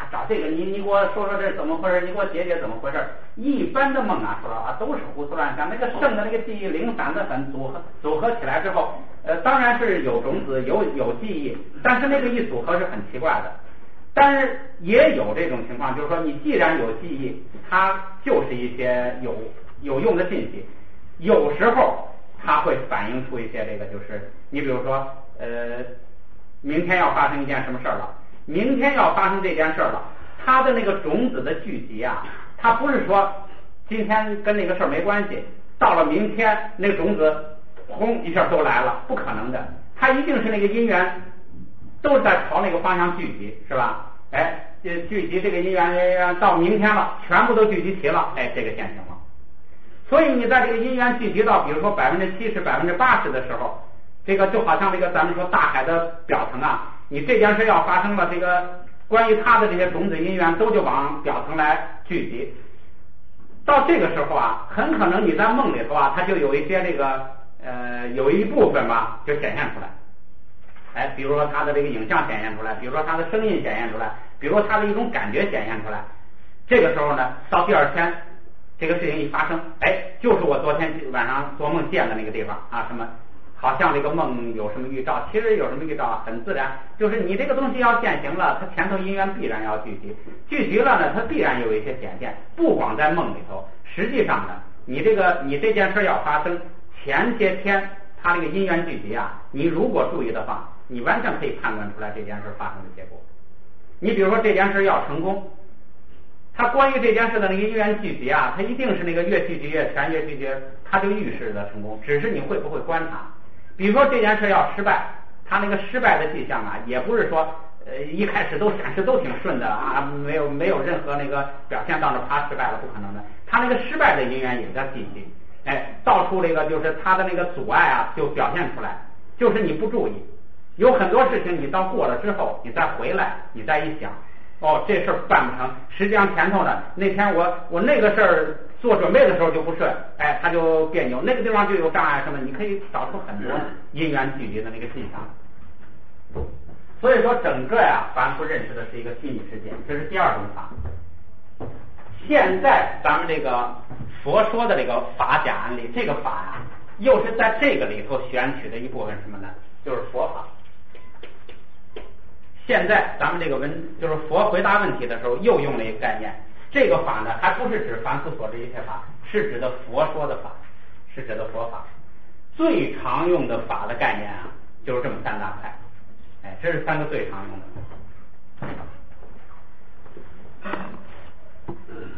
找这个你你给我说说这是怎么回事，你给我解解怎么回事。一般的梦啊，说实话都是胡思乱想，那个剩的那个记忆零散的很，组合组合起来之后，呃，当然是有种子有有记忆，但是那个一组合是很奇怪的。但是也有这种情况，就是说你既然有记忆，它就是一些有有用的信息，有时候它会反映出一些这个，就是你比如说呃，明天要发生一件什么事儿了，明天要发生这件事儿了，它的那个种子的聚集啊，它不是说今天跟那个事儿没关系，到了明天那个种子轰一下都来了，不可能的，它一定是那个因缘都是在朝那个方向聚集，是吧？哎，这聚集这个因缘到明天了，全部都聚集齐了，哎，这个现行了。所以你在这个因缘聚集到比如说百分之七十、百分之八十的时候，这个就好像这个咱们说大海的表层啊，你这件事要发生了，这个关于它的这些种子因缘都就往表层来聚集。到这个时候啊，很可能你在梦里头啊，它就有一些这个呃有一部分吧就显现出来。哎，比如说它的这个影像显现出来，比如说它的声音显现出来，比如说它的一种感觉显现出来。这个时候呢，到第二天这个事情一发生，哎，就是我昨天晚上做梦见的那个地方啊，什么好像这个梦有什么预兆，其实有什么预兆很自然，就是你这个东西要现行了，它前头因缘必然要聚集，聚集了呢，它必然有一些显现，不光在梦里头，实际上呢，你这个你这件事要发生前些天它这个因缘聚集啊，你如果注意的话，你完全可以判断出来这件事发生的结果。你比如说这件事要成功，它关于这件事的那个因缘聚集啊，它一定是那个越聚集越全，越聚集它就预示的成功，只是你会不会观察。比如说这件事要失败，它那个失败的迹象啊，也不是说呃一开始都显示都挺顺的啊，没有没有任何那个表现到那它失败了，不可能的。它那个失败的因缘也在聚集，哎，到处这个就是它的那个阻碍啊就表现出来，就是你不注意。有很多事情你到过了之后，你再回来，你再一想，哦，这事儿办不成。实际上前头呢，那天我我那个事儿做准备的时候就不顺，哎，他就别扭，那个地方就有障碍什么，你可以找出很多因缘聚集的那个迹象。所以说，整个呀、啊，凡夫认识的是一个心理世界，这是第二种法。现在咱们这个佛说的这个法假案例，这个法呀、啊，又是在这个里头选取的一部分什么呢？就是佛法。现在咱们这个文就是佛回答问题的时候又用了一个概念，这个法呢还不是指凡夫所知一切法，是指的佛说的法，是指的佛法。最常用的法的概念啊，就是这么三大派，哎，这是三个最常用的。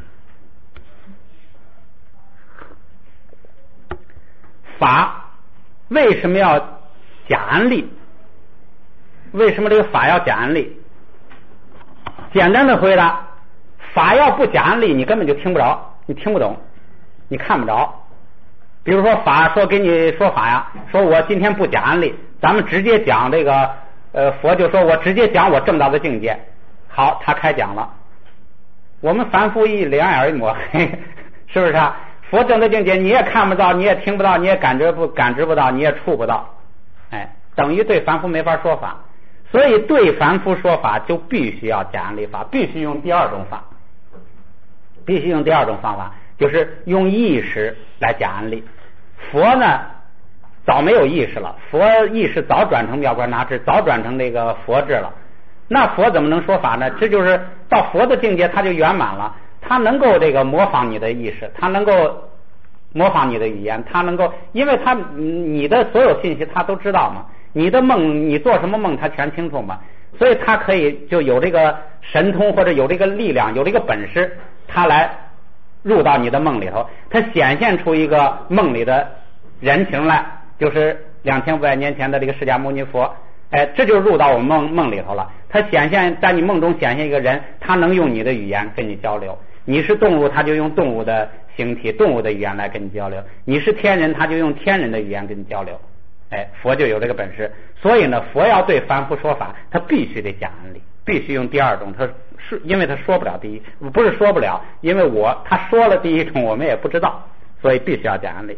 法为什么要假案例？为什么这个法要假案例？简单的回答，法要不假案例，你根本就听不着，你听不懂，你看不着。比如说法说给你说法呀，说我今天不假案例，咱们直接讲这个呃佛就说我直接讲我正道的境界。好，他开讲了，我们凡夫一两眼一抹黑，是不是啊？佛正的境界你也看不到，你也听不到，你也感觉不感知不到，你也触不到，哎，等于对凡夫没法说法。所以对凡夫说法就必须要假案例法，必须用第二种法，必须用第二种方法，就是用意识来假案例。佛呢早没有意识了，佛意识早转成妙观察智，早转成这个佛智了。那佛怎么能说法呢？这就是到佛的境界他就圆满了，他能够这个模仿你的意识，他能够模仿你的语言，他能够，因为他你的所有信息他都知道嘛，你的梦你做什么梦他全清楚嘛，所以他可以就有这个神通或者有这个力量有这个本事，他来入到你的梦里头，他显现出一个梦里的人情来，就是两千五百年前的这个释迦牟尼佛，哎，这就入到我们梦梦里头了。他显现在你梦中显现一个人，他能用你的语言跟你交流。你是动物，他就用动物的形体、动物的语言来跟你交流；你是天人，他就用天人的语言跟你交流。哎，佛就有这个本事。所以呢，佛要对凡夫说法，他必须得讲案例，必须用第二种。他是因为他说不了第一，不是说不了，因为我他说了第一种，我们也不知道，所以必须要讲案例。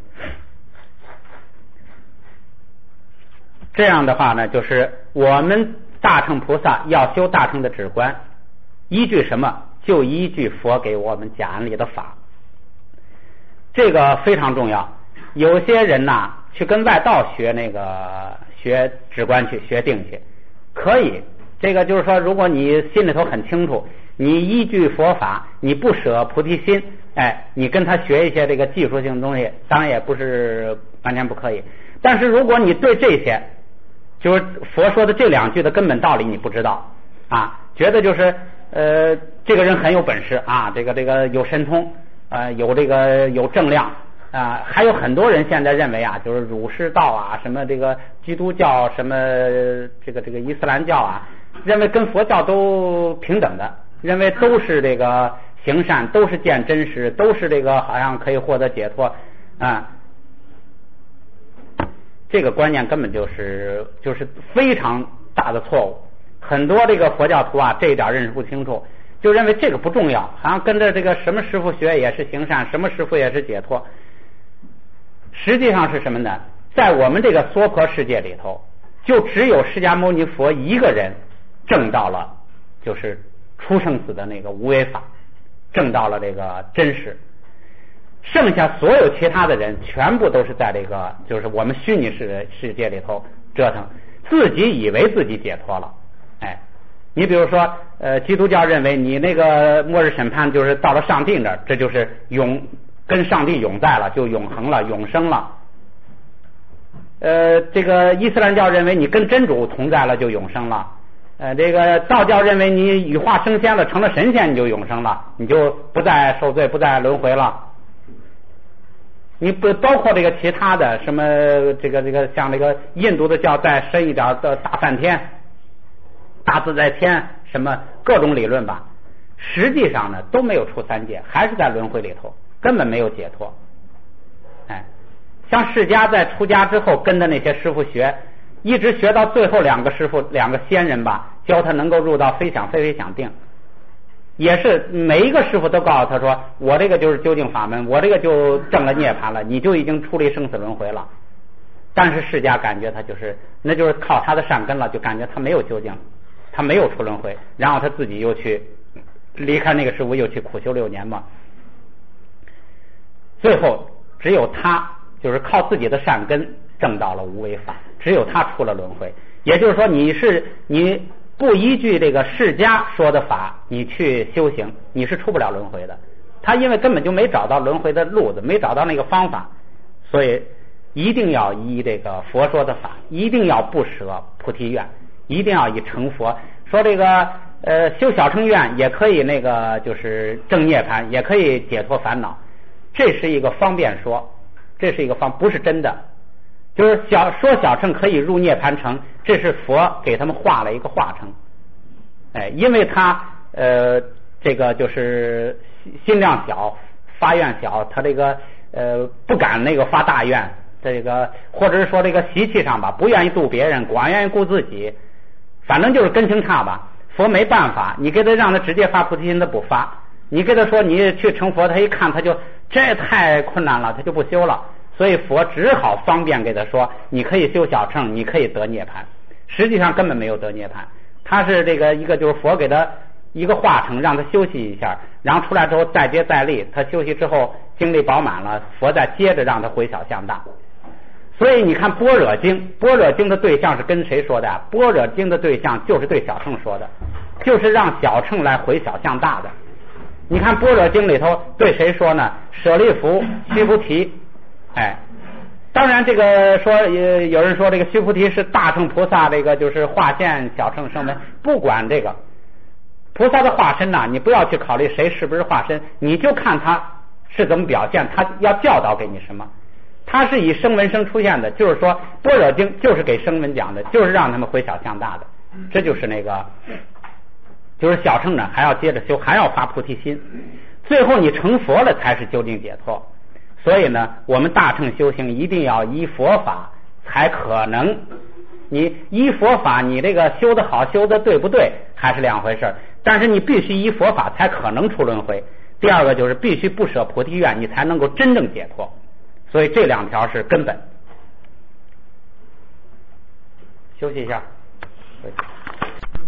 这样的话呢，就是我们大乘菩萨要修大乘的止观， 依据什么？就依据佛给我们讲理的法，这个非常重要。有些人呐，去跟外道学那个学止观去，学定去，可以。这个就是说，如果你心里头很清楚，你依据佛法，你不舍菩提心，哎，你跟他学一些这个技术性的东西，当然也不是完全不可以。但是如果你对这些，就是佛说的这两句的根本道理你不知道啊，觉得就是呃这个人很有本事啊，这个这个有神通啊、呃，有这个有正量啊、呃，还有很多人现在认为啊，就是儒释道啊，什么这个基督教，什么这个这个伊斯兰教啊，认为跟佛教都平等的，认为都是这个行善，都是见真实，都是这个好像可以获得解脱啊。这个观念根本就是就是非常大的错误，很多这个佛教徒啊这一点认识不清楚，就认为这个不重要，好像跟着这个什么师傅学也是行善，什么师傅也是解脱。实际上是什么呢？在我们这个娑婆世界里头，就只有释迦牟尼佛一个人证到了就是出生死的那个无为法，证到了这个真实。剩下所有其他的人全部都是在这个就是我们虚拟世世界里头折腾，自己以为自己解脱了。哎，你比如说呃，基督教认为你那个末日审判就是到了上帝那儿，这就是永跟上帝永在了，就永恒了，永生了。呃，这个伊斯兰教认为你跟真主同在了，就永生了。呃，这个道教认为你羽化升仙了，成了神仙，你就永生了，你就不再受罪，不再轮回了。你不包括这个其他的什么这个这个像这个印度的教再深一点的大梵天、大自在天，什么各种理论吧，实际上呢都没有出三界，还是在轮回里头，根本没有解脱。哎，像释迦在出家之后跟的那些师傅学，一直学到最后两个师傅两个仙人吧，教他能够入到非想非非想定。也是每一个师傅都告诉他说，我这个就是究竟法门，我这个就证了涅槃了，你就已经出离生死轮回了。但是释迦感觉他就是那就是靠他的善根了，就感觉他没有究竟，他没有出轮回，然后他自己又去离开那个师傅，又去苦修六年嘛。最后只有他就是靠自己的善根证到了无为法，只有他出了轮回。也就是说，你是你不依据这个释迦说的法，你去修行，你是出不了轮回的。他因为根本就没找到轮回的路子，没找到那个方法，所以一定要依这个佛说的法，一定要不舍菩提愿，一定要以成佛。说这个呃修小乘愿也可以那个就是证涅槃，也可以解脱烦恼，这是一个方便说，这是一个方，不是真的。就是小说小乘可以入涅槃城，这是佛给他们画了一个化城。哎，因为他呃这个就是心量小，发愿小，他这个呃不敢那个发大愿，这个或者是说这个习气上吧，不愿意度别人，光愿意顾自己，反正就是根性差吧。佛没办法，你给他让他直接发菩提心，他不发。你跟他说你去成佛，他一看他就这太困难了，他就不修了。所以佛只好方便给他说，你可以修小乘，你可以得涅槃。实际上根本没有得涅槃，他是这个一个就是佛给他一个化成，让他休息一下，然后出来之后再接再厉，他休息之后精力饱满了，佛再接着让他回小向大。所以你看般若经，般若经的对象是跟谁说的？般若经的对象就是对小乘说的，就是让小乘来回小向大的。你看般若经里头对谁说呢？舍利弗、须菩提。哎，当然这个说有有人说这个须菩提是大乘菩萨，这个就是化现小乘声闻，不管这个菩萨的化身呐，你不要去考虑谁是不是化身，你就看他是怎么表现，他要教导给你什么。他是以声闻声出现的，就是说般若经就是给声闻讲的，就是让他们回小向大的，这就是那个就是小乘呢还要接着修，还要发菩提心，最后你成佛了才是究竟解脱。所以呢，我们大乘修行一定要依佛法才可能。你依佛法，你这个修得好，修得对不对还是两回事，但是你必须依佛法才可能出轮回。第二个就是必须不舍菩提愿，你才能够真正解脱。所以这两条是根本。休息一下。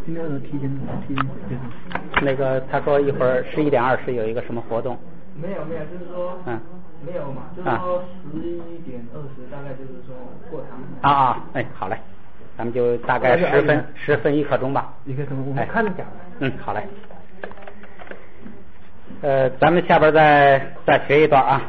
应该是提前提前就是那个他说一会儿十一点二十有一个什么活动？ 没有没有，就是说嗯没有嘛，就是说十一点二十大概就是说过堂。 啊啊，哎，好嘞，咱们就大概十分十分一刻钟吧。 一刻钟，我们看着讲。 嗯，好嘞。呃，咱们下边再再学一段啊。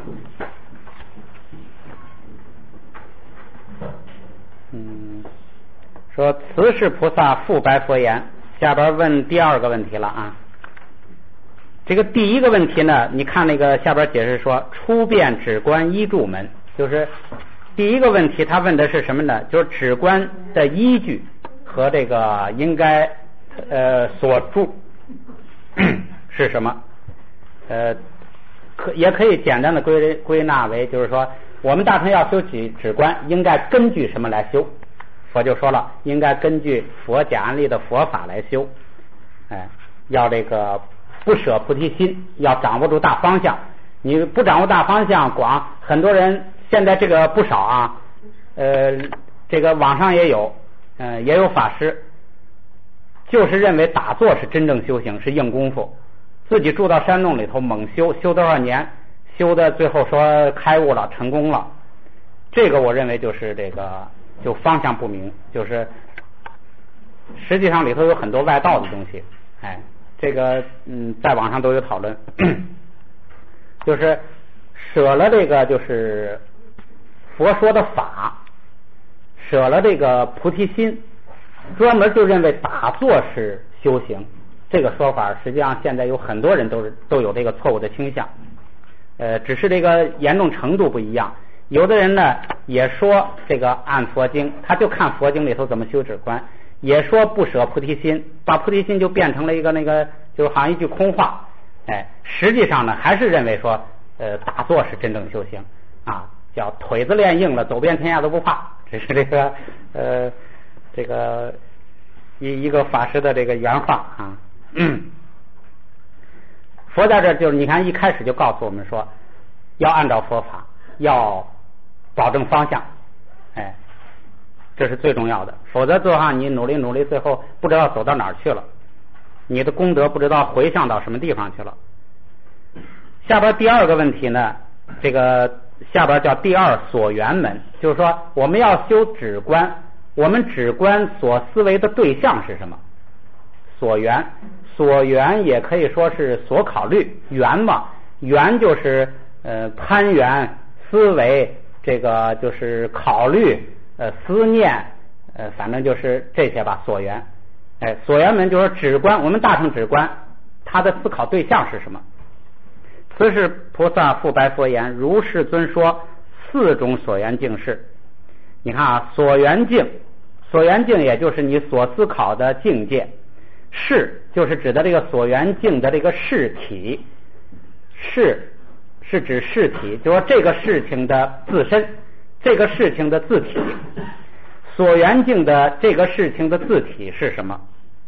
嗯，说慈氏菩萨复白佛言，下边问第二个问题了啊。这个第一个问题呢，你看那个下边解释说，出辩止观依注门，就是第一个问题，他问的是什么呢？就是止观的依据和这个应该呃所注是什么？呃，可也可以简单的归归纳为，就是说，我们大乘要修止止观，应该根据什么来修？佛就说了，应该根据佛讲安立的佛法来修。哎，要这个不舍菩提心，要掌握住大方向。你不掌握大方向，广很多人现在这个不少啊，呃，这个网上也有，呃，也有法师，就是认为打坐是真正修行，是硬功夫。自己住到山洞里头猛修，修多少年，修的最后说开悟了，成功了。这个我认为就是这个就方向不明，就是实际上里头有很多外道的东西。哎，这个嗯，在网上都有讨论，就是舍了这个就是佛说的法，舍了这个菩提心，专门就认为打坐是修行。这个说法实际上现在有很多人都是都有这个错误的倾向，呃，只是这个严重程度不一样。有的人呢也说这个按佛经，他就看佛经里头怎么修止观，也说不舍菩提心，把菩提心就变成了一个那个就好像一句空话。哎，实际上呢还是认为说呃打坐是真正修行啊，叫腿子练硬了，走遍天下都不怕。这是这个呃这个一一个法师的这个原话啊。嗯，佛在这就是你看一开始就告诉我们说，要按照佛法，要保证方向，哎，这是最重要的。否则的话，你努力努力，最后不知道走到哪儿去了，你的功德不知道回向到什么地方去了。下边第二个问题呢，这个下边叫第二所缘门，就是说我们要修止观，我们止观所思维的对象是什么？所缘，所缘也可以说是所考虑，缘嘛，缘就是呃攀缘、思维，这个就是考虑、呃思念，呃反正就是这些吧，所缘。哎，所缘门就是止观，我们大乘止观，它的思考对象是什么？慈氏菩萨复白佛言：如世尊说四种所缘境事。你看啊，所缘境，所缘境也就是你所思考的境界。事就是指的这个所缘境的这个事体，事是指事体，就是说这个事情的自身，这个事情的自体。所缘境的这个事情的自体是什么？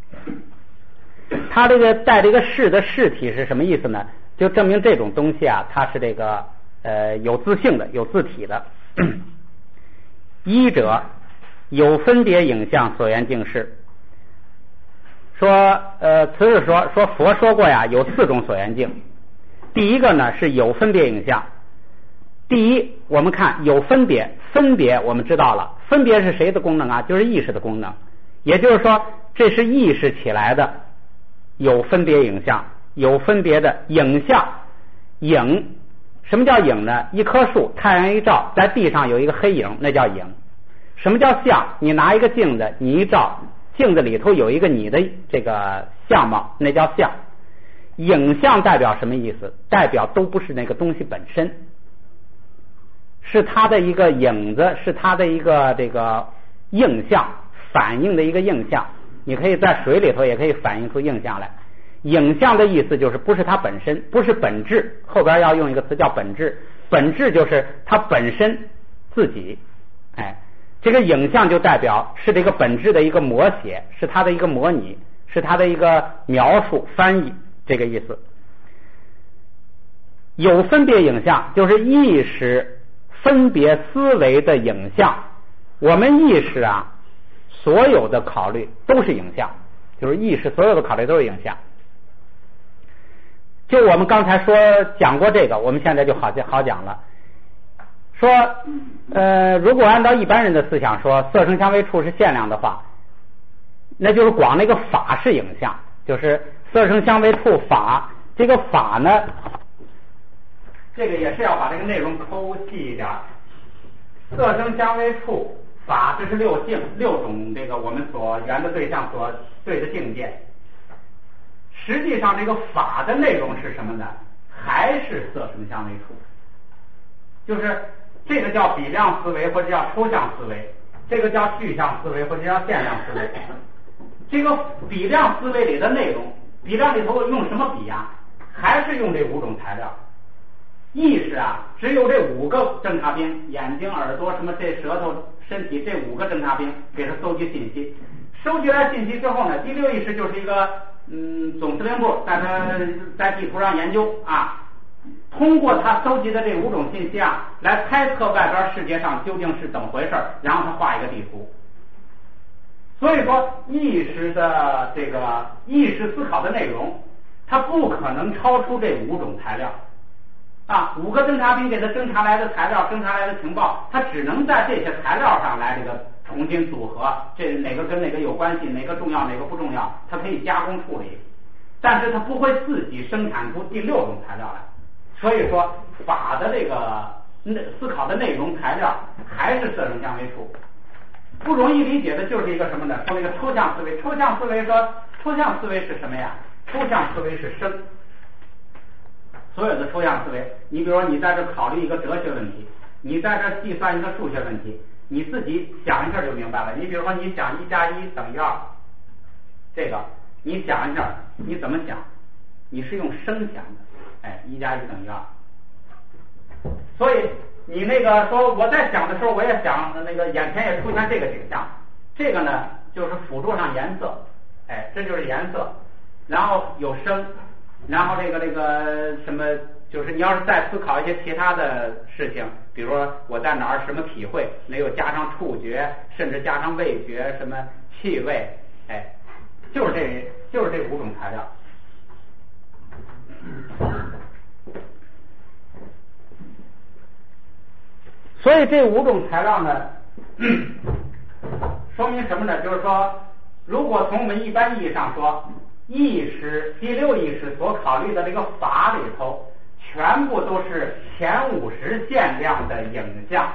它这个带这个事的事体是什么意思呢？就证明这种东西啊，它是这个呃有自性的，有自体的。一者有分别影像所缘境事。说呃，慈氏说说佛说过呀，有四种所缘境。第一个呢是有分别影像。第一，我们看有分别，分别我们知道了，分别是谁的功能啊？就是意识的功能。也就是说，这是意识起来的有分别影像，有分别的影像。影，什么叫影呢？一棵树，太阳一照，在地上有一个黑影，那叫影。什么叫像？你拿一个镜子，你一照，镜子里头有一个你的这个相貌，那叫像。影像代表什么意思？代表都不是那个东西本身，是它的一个影子，是它的一个这个映像，反映的一个映像。你可以在水里头也可以反映出映像来。影像的意思就是不是它本身，不是本质，后边要用一个词叫本质。本质就是它本身自己。哎，这个影像就代表是这个本质的一个摹写，是它的一个模拟，是它的一个描述翻译，这个意思。有分别影像就是意识分别思维的影像。我们意识啊，所有的考虑都是影像， 就是意识所有的考虑都是影像。就我们刚才说讲过这个，我们现在就好好讲了。说呃，如果按照一般人的思想说色声香味触是限量的话，那就是光那个法是影像，就是色声香味触法，这个法呢，这个也是要把这个内容抠细一点。色声香味触法，这是六境，六种这个我们所缘的对象所对的境界。实际上这个法的内容是什么呢？还是色声香味触，就是这个叫比量思维或者叫抽象思维，这个叫具象思维或者叫限量思维。这个比量思维里的内容，比量里头用什么比呀？还是用这五种材料。意识啊，只有这五个侦察兵，眼睛、耳朵、什么这舌头、身体这五个侦察兵给他搜集信息。收集来信息之后呢，第六意识就是一个嗯总司令部在他在地图上研究啊，通过他搜集的这五种信息啊，来猜测外边世界上究竟是怎么回事，然后他画一个地图。所以说，意识的这个意识思考的内容，它不可能超出这五种材料啊。五个侦察兵给他侦查来的材料、侦查来的情报，他只能在这些材料上来这个重新组合，这哪个跟哪个有关系，哪个重要，哪个不重要，它可以加工处理，但是它不会自己生产出第六种材料来。所以说，法的这个思考的内容材料还是色声香味触。不容易理解的就是一个什么呢？说那个抽象思维，抽象思维说，抽象思维是什么呀？抽象思维是声。所有的抽象思维，你比如说你在这考虑一个哲学问题，你在这计算一个数学问题，你自己想一下就明白了。你比如说你想一加一等于二，这个你想一下，你怎么想？你是用声想的，哎，一加一等于二。所以你那个说我在想的时候，我也想那个眼前也出现这个景象，这个呢就是辅助上颜色，哎，这就是颜色，然后有声，然后这个这个什么，就是你要是再思考一些其他的事情，比如说我在哪儿什么体会，没有加上触觉，甚至加上味觉，什么气味，哎，就是这就是这五种材料。所以这五种材料呢，说明什么呢？就是说，如果从我们一般意义上说，意识第六意识所考虑的这个法里头，全部都是前五十限量的影像。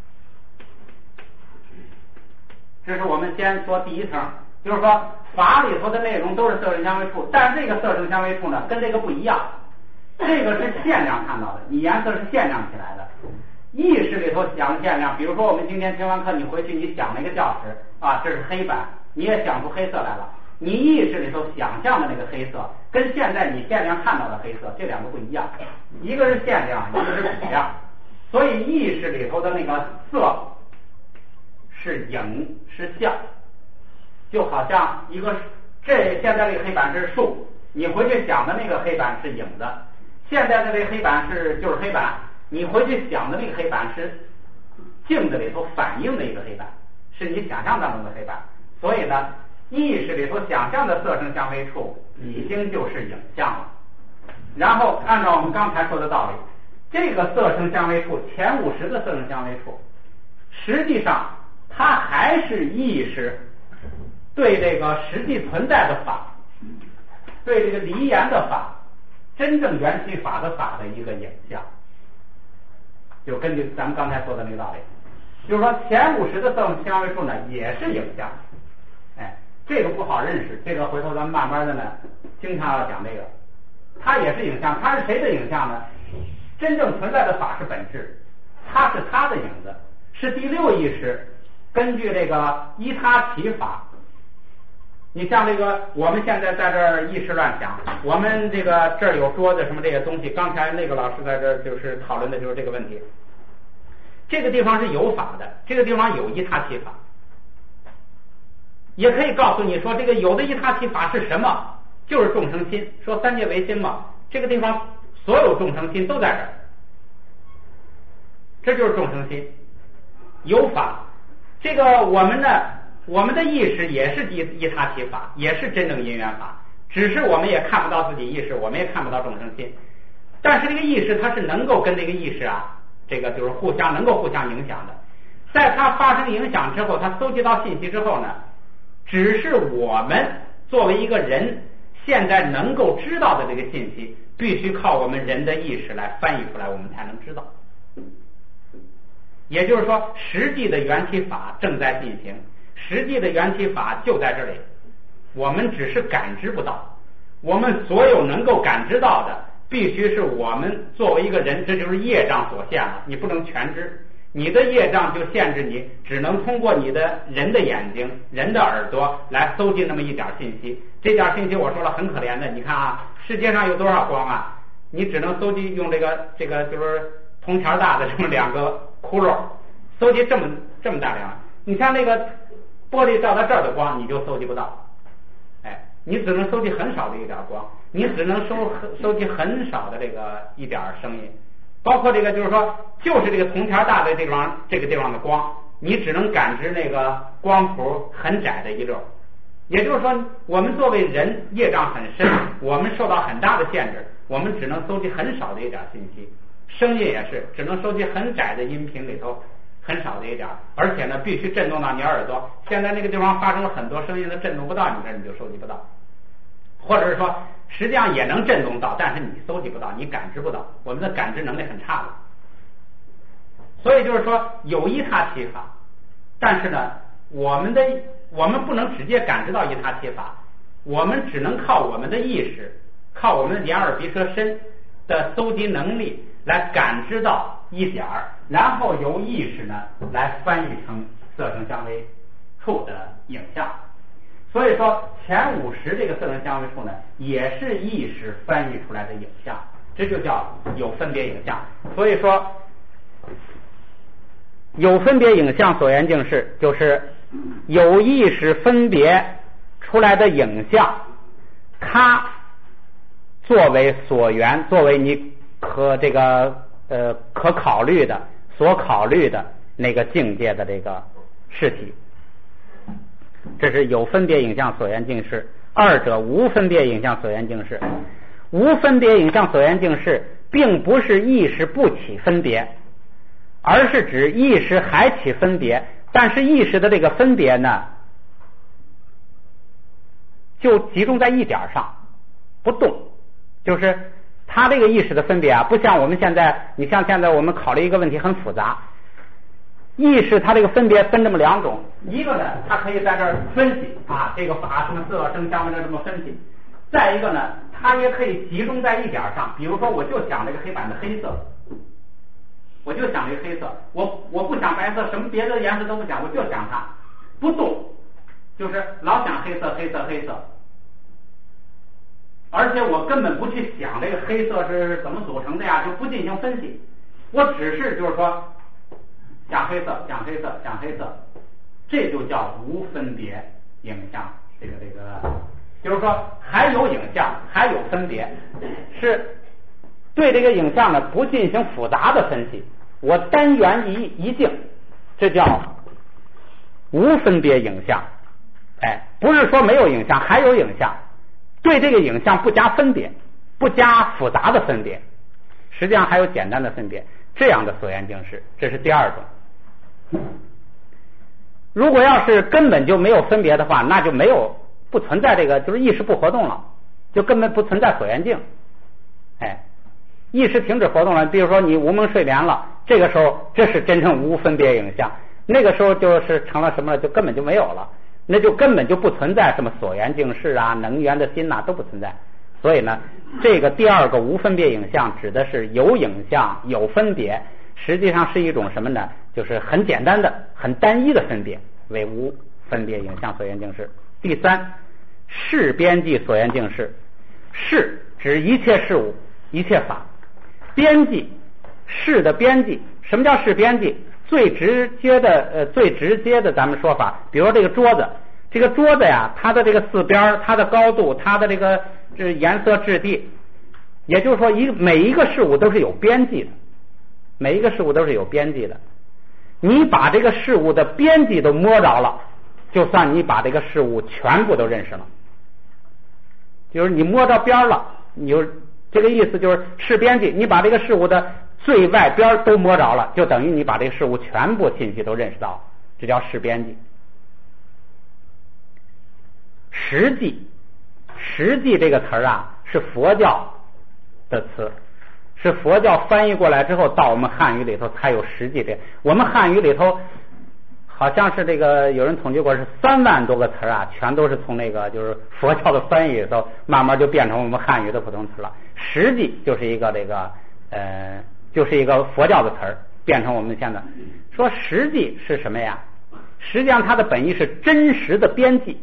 这是我们先说第一层，就是说法里头的内容都是色声香味触，但是这个色声香味触呢，跟这个不一样，这个是限量看到的，你颜色是限量起来的。意识里头想限量，比如说我们今天听完课，你回去你想那个教室啊，这是黑板，你也想出黑色来了。你意识里头想象的那个黑色，跟现在你限量看到的黑色，这两个不一样，一个是限量，一个是比量。所以意识里头的那个色是影是像，就好像一个这现在这个黑板是树，你回去想的那个黑板是影子，现在的这个黑板是就是黑板。你回去想的那个黑板是镜子里头反映的一个黑板，是你想象当中的黑板。所以呢，意识里头想象的色声香味触已经就是影像了。然后按照我们刚才说的道理，这个色声香味触前五十个色声香味触，实际上它还是意识对这个实际存在的法，对这个离言的法，真正缘起法的法的一个影像。就根据咱们刚才说的那个道理，就是说前五十的色声香味触呢也是影像，哎，这个不好认识，这个回头咱们慢慢的呢，经常要讲这个，它也是影像，它是谁的影像呢？真正存在的法是本质，它是它的影子，是第六意识根据这个依他起法。你像这个我们现在在这儿意识乱想，我们这个这儿有桌子什么这些东西，刚才那个老师在这儿就是讨论的就是这个问题。这个地方是有法的，这个地方有依他起法，也可以告诉你说这个有的依他起法是什么，就是众生心，说三界唯心嘛，这个地方所有众生心都在这儿，这就是众生心有法。这个我们呢我们的意识也是依依他起法，也是真正因缘法，只是我们也看不到自己意识，我们也看不到众生心。但是这个意识它是能够跟这个意识啊，这个就是互相能够互相影响的。在它发生影响之后，它搜集到信息之后呢，只是我们作为一个人现在能够知道的这个信息，必须靠我们人的意识来翻译出来，我们才能知道。也就是说，实际的缘起法正在进行，实际的缘起法就在这里，我们只是感知不到。我们所有能够感知到的，必须是我们作为一个人，这就是业障所限了，你不能全知。你的业障就限制你，只能通过你的人的眼睛、人的耳朵来搜集那么一点信息。这点信息我说了很可怜的，你看啊，世界上有多少光啊？你只能搜集用这个这个就是铜钱大的这么两个窟窿，搜集这么这么大量。你像那个玻璃照到这儿的光，你就搜集不到。哎，你只能搜集很少的一点光，你只能收收集很少的这个一点声音。包括这个就是说，就是这个铜钱大的地方，这个地方的光，你只能感知那个光谱很窄的一溜。也就是说，我们作为人业障很深，我们受到很大的限制，我们只能搜集很少的一点信息。声音也是，只能收集很窄的音频里头很少的一点，而且呢，必须震动到你耳朵。现在那个地方发生了很多声音都震动不到你这儿，你就收集不到。或者是说，实际上也能震动到，但是你搜集不到，你感知不到，我们的感知能力很差的。所以就是说，有依他起法，但是呢，我们的我们不能直接感知到依他起法，我们只能靠我们的意识，靠我们的眼耳鼻舌身的搜集能力来感知到一点儿，然后由意识呢来翻译成色声香味触的影像。所以说，前五十这个色声香味触呢，也是意识翻译出来的影像，这就叫有分别影像。所以说，有分别影像所缘境是，就是有意识分别出来的影像，它作为所缘，作为你可这个呃可考虑的、所考虑的那个境界的这个事体。这是有分别影像所缘境识。二者无分别影像所缘境识。无分别影像所缘境识并不是意识不起分别，而是指意识还起分别，但是意识的这个分别呢就集中在一点上不动，就是它这个意识的分别啊，不像我们现在，你像现在我们考虑一个问题很复杂，意识它这个分别分这么两种，一个呢它可以在这儿分析啊，这个法什么色声香味的这么分析，再一个呢它也可以集中在一点上，比如说我就想这个黑板的黑色，我就想这个黑色，我我不想白色，什么别的颜色都不想，我就想它不动，就是老想黑色黑色黑色，而且我根本不去想这个黑色是怎么组成的呀，就不进行分析，我只是就是说想黑色想黑色想黑色，这就叫无分别影像。这个这个就是说还有影像还有分别，是对这个影像呢不进行复杂的分析，我单元一一境，这叫无分别影像。哎，不是说没有影像，还有影像，对这个影像不加分别，不加复杂的分别，实际上还有简单的分别，这样的所缘境识，这是第二种。如果要是根本就没有分别的话，那就没有不存在这个，就是意识不活动了，就根本不存在所缘境。哎，意识停止活动了，比如说你无梦睡眠了，这个时候这是真正无分别影像，那个时候就是成了什么了，就根本就没有了，那就根本就不存在什么所缘境识啊、能缘的心呐、啊、都不存在。所以呢，这个第二个无分别影像指的是有影像有分别，实际上是一种什么呢？就是很简单的很单一的分别，为无分别影像所缘境识。第三，事边际所缘境识。事指一切事物一切法，边际事的边际，什么叫事边际？最直接的呃最直接的咱们说法，比如说这个桌子，这个桌子呀，它的这个四边，它的高度，它的这个这颜色质地，也就是说一每一个事物都是有边际的，每一个事物都是有边际的。你把这个事物的边际都摸着了， 就算你把这个事物全部都认识了，就是你摸着边了，你就这个意思就是识边际，你把这个事物的最外边都摸着了，就等于你把这个事物全部信息都认识到了，这叫识边际。实际，实际这个词儿啊是佛教的词，是佛教翻译过来之后到我们汉语里头才有实际这。我们汉语里头好像是这个有人统计过是三万多个词啊，全都是从那个就是佛教的翻译里头慢慢就变成我们汉语的普通词了。实际就是一个这个呃就是一个佛教的词儿，变成我们现在说实际是什么呀？实际上它的本意是真实的边际。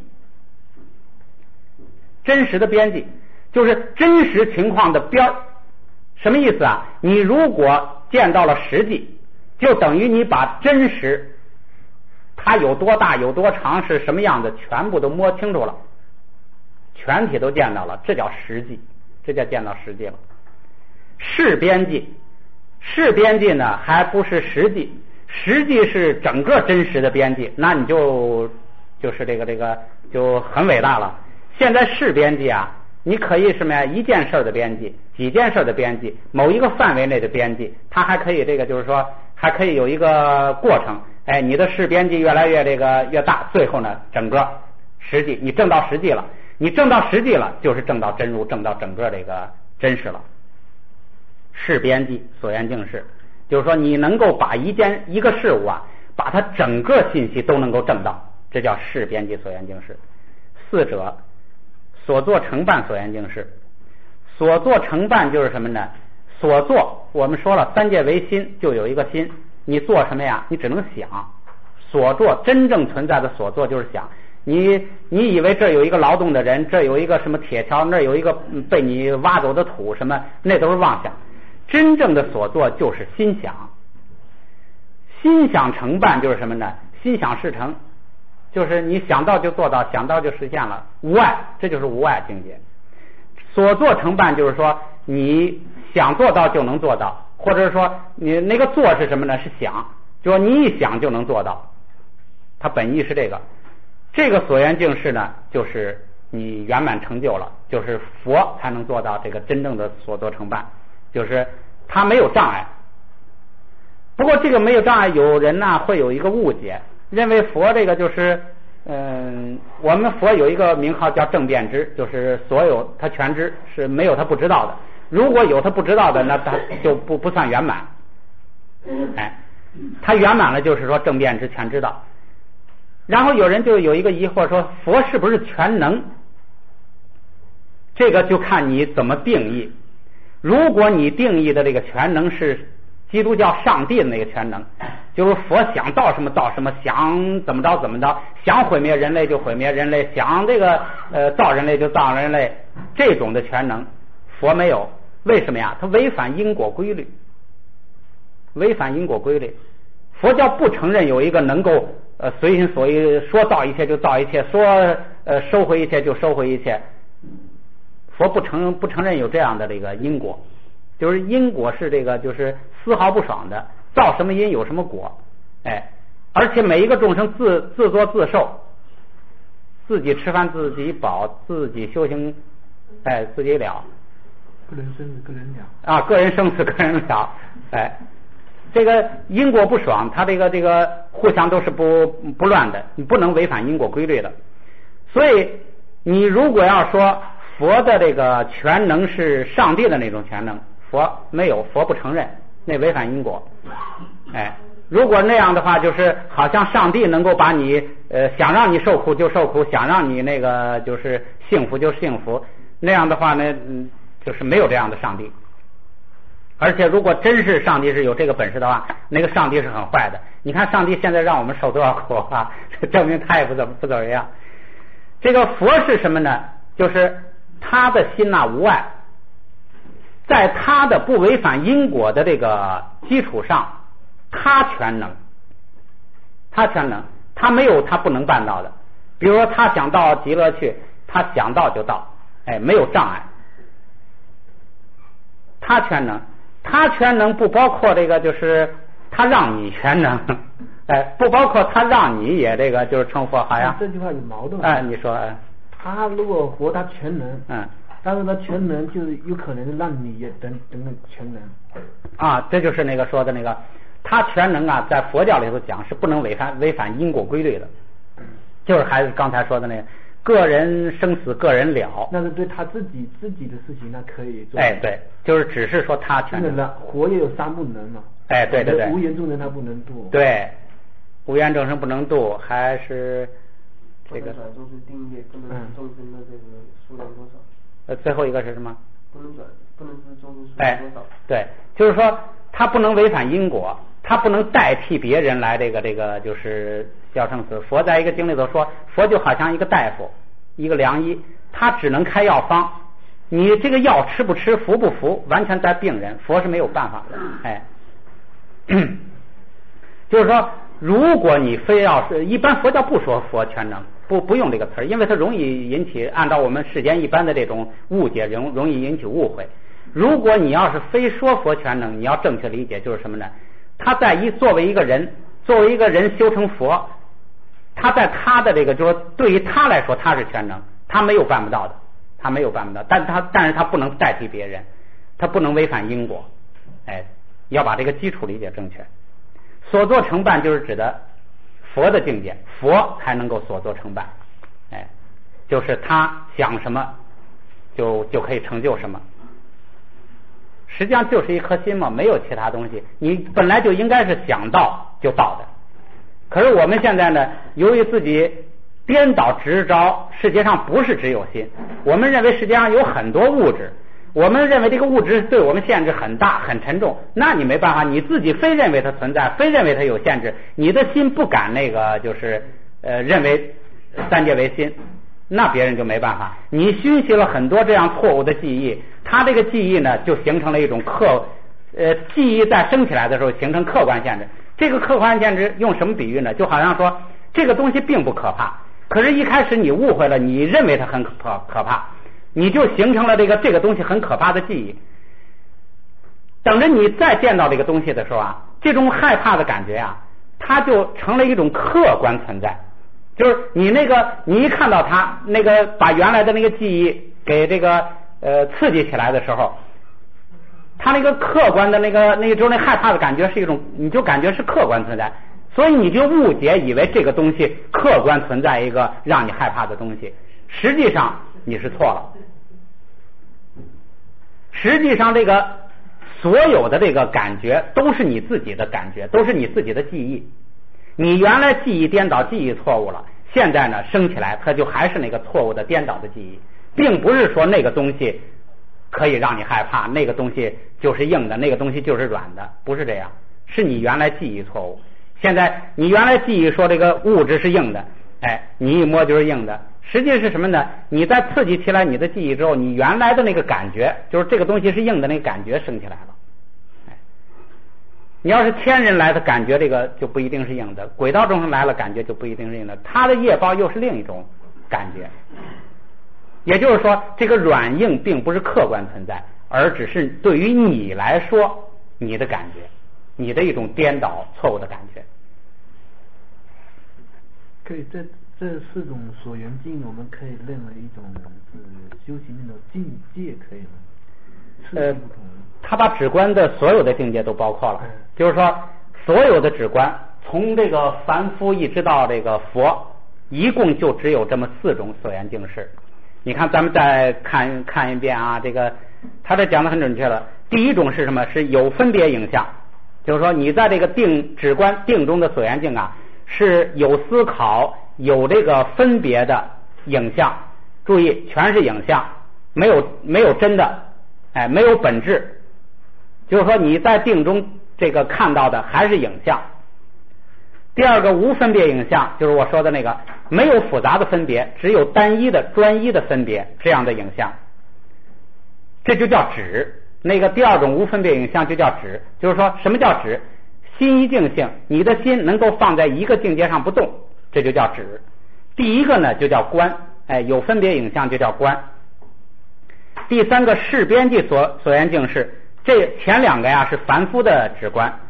真实的边际就是真实情况的边儿，什么意思啊？你如果见到了实际，就等于你把真实它有多大有多长是什么样的全部都摸清楚了，全体都见到了，这叫实际，这叫见到实际了。是边际，是边际呢还不是实际，实际是整个真实的边际，那你就就是这个这个就很伟大了。现在是边际啊，你可以什么呀？一件事的边际，几件事的边际，某一个范围内的边际，它还可以这个就是说还可以有一个过程。哎，你的是边际越来越这个越大，最后呢，整个实际你证到实际了，你证到实际了，就是证到真如，证到整个这个真实了。是边际所缘境是，就是说你能够把一件一个事物啊，把它整个信息都能够证到，这叫是边际所缘境是。四者所作成办所缘境是，所作成办就是什么呢？所作我们说了三界为心，就有一个心，你做什么呀？你只能想。所作真正存在的所作就是想。你你以为这有一个劳动的人，这有一个什么铁桥，那有一个被你挖走的土什么，那都是妄想。真正的所作就是心想。心想成办就是什么呢？心想事成，就是你想到就做到，想到就实现了，无碍，这就是无碍境界。所作成办就是说你想做到就能做到，或者是说你那个做是什么呢？是想，就说你一想就能做到，它本意是这个。这个所缘境是呢，就是你圆满成就了，就是佛才能做到这个真正的所作成办，就是它没有障碍。不过这个没有障碍，有人呢会有一个误解，认为佛这个就是嗯，我们佛有一个名号叫正遍知，就是所有他全知，是没有他不知道的。如果有他不知道的，那他就不不算圆满。哎，他圆满了就是说正遍知全知道。然后有人就有一个疑惑说，佛是不是全能？这个就看你怎么定义。如果你定义的这个全能是基督教上帝的那个全能，就是佛想到什么到什么，想怎么着怎么着，想毁灭人类就毁灭人类，想这个呃造人类就造人类，这种的全能佛没有。为什么呀？它违反因果规律，违反因果规律。佛教不承认有一个能够呃随心所欲说造一切就造一切，说呃收回一切就收回一切。佛不承认不承认有这样的这个因果，就是因果是这个就是丝毫不爽的，造什么因有什么果。哎，而且每一个众生自自作自受，自己吃饭自己饱，自己修行哎自己了， 个人生死个人了啊，个人生死个人了。哎，这个因果不爽，它这个这个互相都是不不乱的，你不能违反因果规律的。所以你如果要说佛的这个全能是上帝的那种全能，佛没有，佛不承认，那违反因果。哎，如果那样的话，就是好像上帝能够把你呃想让你受苦就受苦，想让你那个就是幸福就幸福，那样的话呢，嗯，就是没有这样的上帝。而且如果真是上帝是有这个本事的话，那个上帝是很坏的。你看上帝现在让我们受多少苦啊，证明他也不怎么不怎么样。这个佛是什么呢？就是他的心呐无碍，在他的不违反因果的这个基础上，他全能，他全能，他没有他不能办到的。比如说他想到极乐去，他想到就到，哎，没有障碍。他全能，他全能不包括这个就是他让你全能， 哎，不包括他让你也这个就是成佛，好像这句话有矛盾。 哎，你说，哎， 他如果佛他全能， 嗯， 但是他全能就是有可能让你也等等等全能。 啊，这就是那个说的那个，他全能啊，在佛教里头讲是不能违反违反因果规律的，就是还是刚才说的那个。个人生死个人了， 那是对他自己自己的事情，那可以做。 哎，对，就是只是说他全能。 活也有三不能嘛。 哎，对对对。 无缘众生他不能度。 对，无缘众生不能度，还是这个。 不能转众生定业，不能使众生的这个数量多少。 呃，最后一个是什么？ 不能转，不能使众生数量多少。 哎，对，就是说他不能违反因果，他不能代替别人来这个这个就是消生死。佛在一个经里头说，佛就好像一个大夫，一个良医，他只能开药方，你这个药吃不吃，服不服，完全在病人，佛是没有办法的。哎，就是说，如果你非要是一般佛教不说佛全能，不不用这个词儿，因为它容易引起按照我们世间一般的这种误解，容容易引起误会。如果你要是非说佛全能，你要正确理解就是什么呢？他在一作为一个人，作为一个人修成佛，他在他的这个就是说对于他来说他是全能，他没有办不到的，他没有办不到，但他但是他不能代替别人，他不能违反因果。哎，要把这个基础理解正确。所作成办就是指的佛的境界，佛才能够所作成办。哎，就是他想什么就就可以成就什么。实际上就是一颗心嘛，没有其他东西，你本来就应该是想到就到的。可是我们现在呢，由于自己颠倒执着，世界上不是只有心，我们认为世界上有很多物质，我们认为这个物质对我们限制很大很沉重，那你没办法，你自己非认为它存在，非认为它有限制，你的心不敢那个就是呃认为三界为心，那别人就没办法。你熏习了很多这样错误的记忆，他这个记忆呢就形成了一种客呃记忆在升起来的时候形成客观限制。这个客观限制用什么比喻呢？就好像说这个东西并不可怕，可是一开始你误会了，你认为它很可可怕，你就形成了这个这个东西很可怕的记忆。等着你再见到这个东西的时候啊，这种害怕的感觉啊，它就成了一种客观存在。就是你那个你一看到它那个把原来的那个记忆给这个呃刺激起来的时候，他那个客观的那个那个时候那害怕的感觉是一种，你就感觉是客观存在，所以你就误解以为这个东西客观存在一个让你害怕的东西，实际上你是错了。实际上这个所有的这个感觉都是你自己的感觉，都是你自己的记忆。你原来记忆颠倒，记忆错误了，现在呢升起来它就还是那个错误的颠倒的记忆，并不是说那个东西可以让你害怕，那个东西就是硬的，那个东西就是软的，不是这样，是你原来记忆错误。现在你原来记忆说这个物质是硬的，哎，你一摸就是硬的，实际是什么呢？你在刺激起来你的记忆之后，你原来的那个感觉，就是这个东西是硬的那个感觉升起来了。哎，你要是天人来的感觉，这个就不一定是硬的；鬼道众生来了感觉就不一定是硬的，他的业报又是另一种感觉。也就是说，这个软硬并不是客观存在，而只是对于你来说你的感觉，你的一种颠倒错误的感觉。 可以，这这四种所缘境，我们可以认为一种呃修行那种境界，可以吗？ 呃，他把止观的所有的境界都包括了，嗯、就是说所有的止观，从这个凡夫一直到这个佛，一共就只有这么四种所缘境识。你看，咱们再看看一遍啊，这个他这讲的很准确了。第一种是什么？是有分别影像，就是说你在这个定止观定中的所缘境啊，是有思考、有这个分别的影像。注意，全是影像，没有没有真的，哎，没有本质。就是说你在定中这个看到的还是影像。第二个无分别影像，就是我说的那个没有复杂的分别，只有单一的专一的分别，这样的影像，这就叫止。那个第二种无分别影像就叫止，就是说什么叫止？心一境性，你的心能够放在一个境界上不动，这就叫止。第一个呢就叫观，哎，有分别影像就叫观。第三个是边际所所缘境识，这前两个呀是凡夫的止观。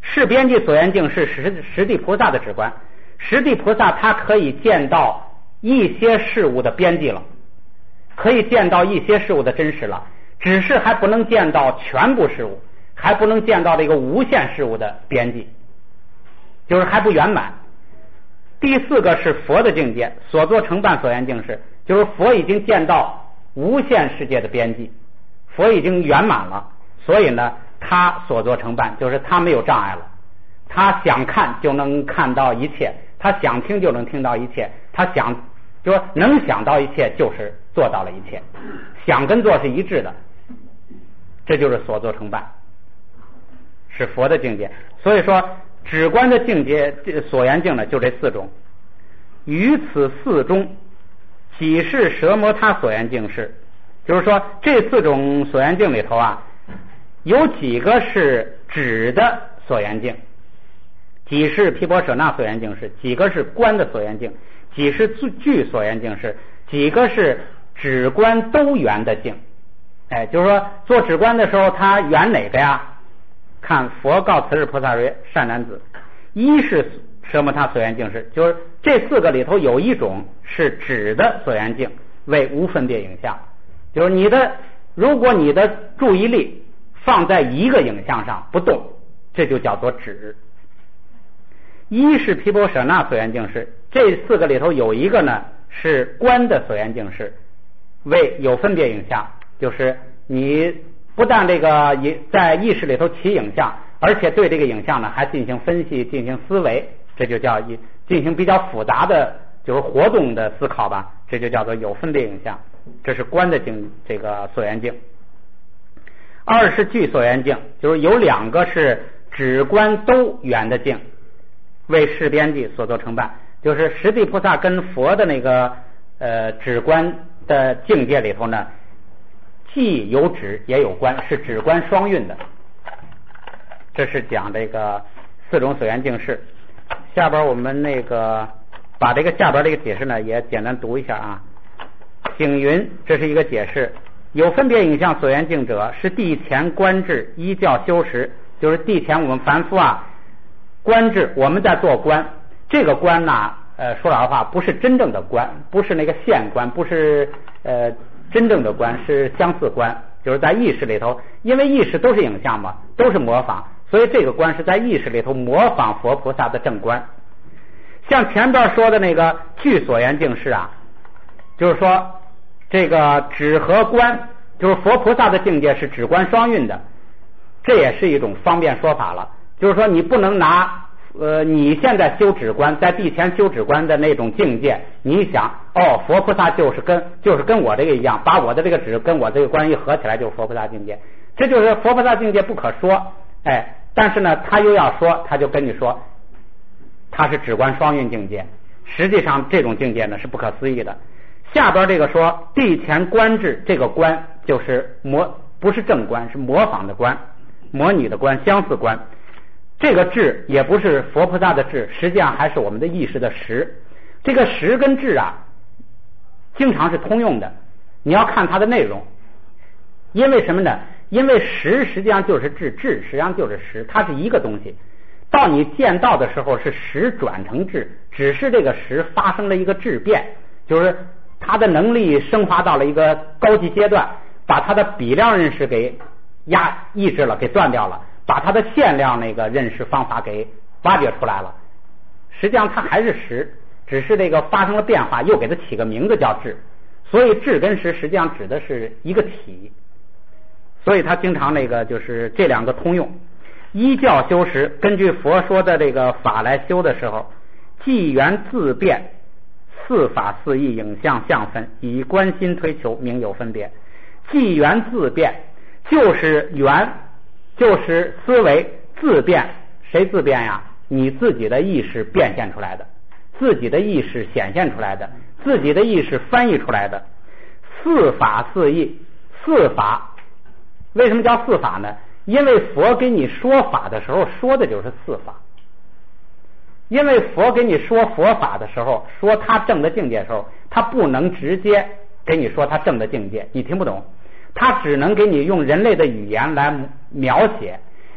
世边际所缘境是实实地菩萨的止观，实地菩萨他可以见到一些事物的边际了，可以见到一些事物的真实了，只是还不能见到全部事物，还不能见到这个无限事物的边际，就是还不圆满。第四个是佛的境界，所作成办所缘境是，就是佛已经见到无限世界的边际，佛已经圆满了，所以呢他所作成办就是他没有障碍了，他想看就能看到一切，他想听就能听到一切，他想就说能想到一切就是做到了一切，想跟做是一致的，这就是所作成办，是佛的境界。所以说止观的境界所缘境呢就这四种，于此四中几是奢摩他所缘境是，就是说这四种所缘境里头啊，有几个是止的所缘境，几是毗婆舍那所缘境是，几个是观的所缘境，几是具所缘境是，几个是止观都圆的境。哎，就是说做止观的时候他圆哪个呀？看佛告慈氏菩萨曰：善男子，一是奢摩他所缘境是，就是这四个里头有一种是止的所缘境，为无分别影像，就是你的如果你的注意力放在一个影像上不动，这就叫做止。一是毗婆舍那所缘境是，这四个里头有一个呢是观的所缘境是，为有分别影像，就是你不但这个在意识里头起影像，而且对这个影像呢还进行分析进行思维，这就叫进行比较复杂的就是活动的思考吧，这就叫做有分别影像，这是观的境这个所缘境。二是具所缘境，就是有两个是止观都圆的境，为世边际所作成办，就是实地菩萨跟佛的那个呃止观的境界里头呢，既有止也有观，是止观双运的。这是讲这个四种所缘境是。下边我们那个把这个下边这个解释呢也简单读一下啊。景云，这是一个解释，有分别影像所缘境者，是地前观智依教修持，就是地前我们凡夫啊观智，我们在做观，这个观呢呃说老实话不是真正的观，不是那个现观，不是呃真正的观，是相似观，就是在意识里头，因为意识都是影像嘛，都是模仿，所以这个观是在意识里头模仿佛菩萨的正观。像前边说的那个具所缘境是啊，就是说这个止和观，就是佛菩萨的境界是止观双运的，这也是一种方便说法了，就是说你不能拿呃你现在修止观，在地前修止观的那种境界，你想哦佛菩萨就是跟就是跟我这个一样，把我的这个止跟我这个观一合起来就是佛菩萨境界，这就是佛菩萨境界不可说。哎，但是呢他又要说，他就跟你说他是止观双运境界，实际上这种境界呢是不可思议的。下边这个说地前观智，这个观就是模不是正观，是模仿的观，模拟的观，相似观。这个智也不是佛菩萨的智，实际上还是我们的意识的识。这个识跟智啊经常是通用的，你要看它的内容。因为什么呢？因为识实际上就是智，智实际上就是识，它是一个东西。到你见到的时候是识转成智，只是这个识发生了一个质变，就是它的能力升华到了一个高级阶段，把它的比量认识给压抑制了，给断掉了，把它的限量那个认识方法给挖掘出来了。实际上它还是识，只是这个发生了变化，又给它起个名字叫智。所以智跟识实际上指的是一个体，所以它经常那个就是这两个通用。依教修持，根据佛说的这个法来修的时候，即缘自变，四法四义影像相分，以观心推求，名有分别。即缘自变，就是缘，就是思维自变。谁自变呀？你自己的意识变现出来的，自己的意识显现出来的，自己的意识翻译出来的。四法四义，四法为什么叫四法呢？因为佛给你说法的时候说的就是四法，因为佛给你说佛法的时候，说他正的境界的时候，他不能直接给你说他正的境界，你听不懂，他只能给你用人类的语言来描写。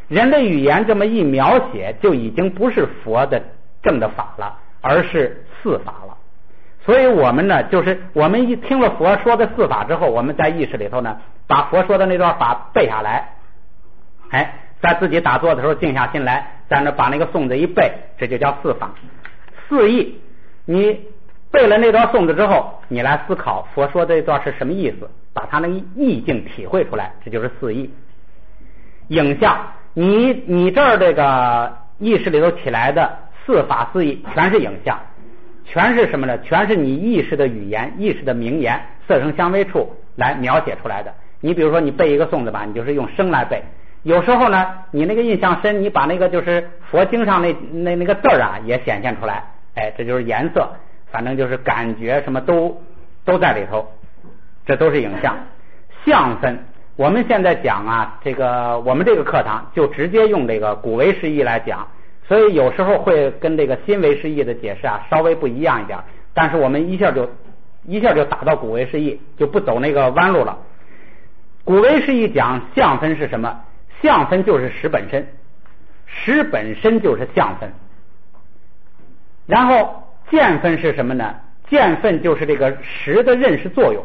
人的语言这么一描写，就已经不是佛的正的法了，而是四法了。所以我们呢，就是我们一听了佛说的四法之后，我们在意识里头呢，把佛说的那段法背下来，哎，在自己打坐的时候静下心来，在那把那个颂子一背，这就叫四法。四义，你背了那段颂子之后，你来思考佛说这段是什么意思，把它那个意境体会出来，这就是四义。影像，你你这儿这个意识里头起来的四法四义，全是影像，全是什么呢？全是你意识的语言、意识的名言、色声香味触来描写出来的。你比如说你背一个颂子吧，你就是用声来背。有时候呢，你那个印象深，你把那个就是佛经上那那那个字儿啊也显现出来，哎，这就是颜色，反正就是感觉什么都都在里头，这都是影像。相分，我们现在讲啊，这个我们这个课堂就直接用这个古唯识义来讲，所以有时候会跟这个新唯识义的解释啊稍微不一样一点，但是我们一下就一下就打到古唯识义，就不走那个弯路了。古唯识义讲相分是什么？相分就是识本身，识本身就是相分。然后见分是什么呢？见分就是这个识的认识作用，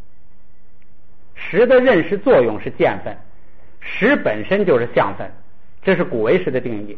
识的认识作用是见分，识本身就是相分，这是古唯识的定义。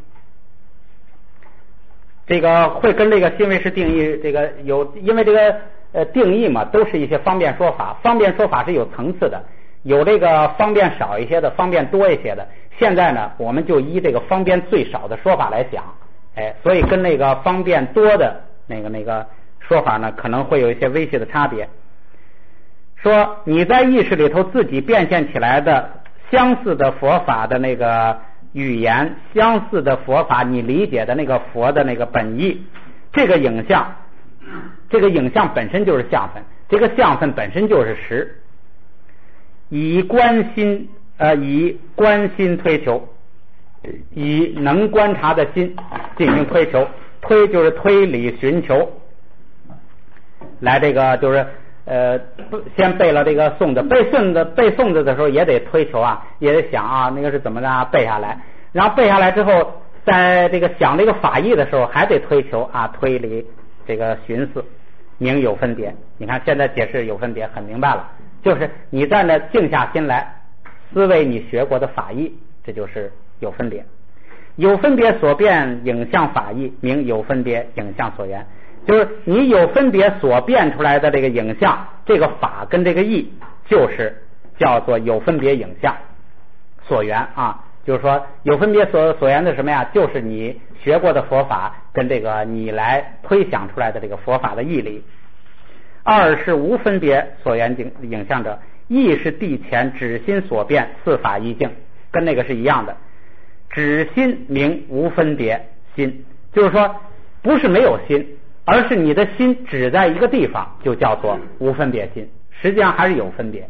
这个会跟这个新唯识定义这个有，因为这个呃定义嘛，都是一些方便说法，方便说法是有层次的，有这个方便少一些的，方便多一些的。现在呢，我们就依这个方便最少的说法来讲，哎，所以跟那个方便多的那个那个说法呢，可能会有一些微细的差别。说你在意识里头自己变现起来的相似的佛法的那个语言，相似的佛法你理解的那个佛的那个本意，这个影像，这个影像本身就是相分，这个相分本身就是识。以观心呃以观心推求，以能观察的心进行推求，推就是推理寻求，来这个就是呃先背了这个颂子，背颂子背颂子的时候也得推求啊，也得想啊那个是怎么的背下来，然后背下来之后，在这个想这个法义的时候还得推求啊推理这个寻思，明有分别。你看现在解释有分别很明白了，就是你在那静下心来思维你学过的法义，这就是有分别。有分别所变影像法义，名有分别影像所缘。就是你有分别所变出来的这个影像，这个法跟这个义，就是叫做有分别影像所缘啊。就是说有分别所所缘的什么呀？就是你学过的佛法跟这个你来推想出来的这个佛法的义理。二是无分别所缘影影像者，义是地前指心所变四法一境，跟那个是一样的。指心名无分别心，就是说不是没有心，而是你的心只在一个地方，就叫做无分别心，实际上还是有分别。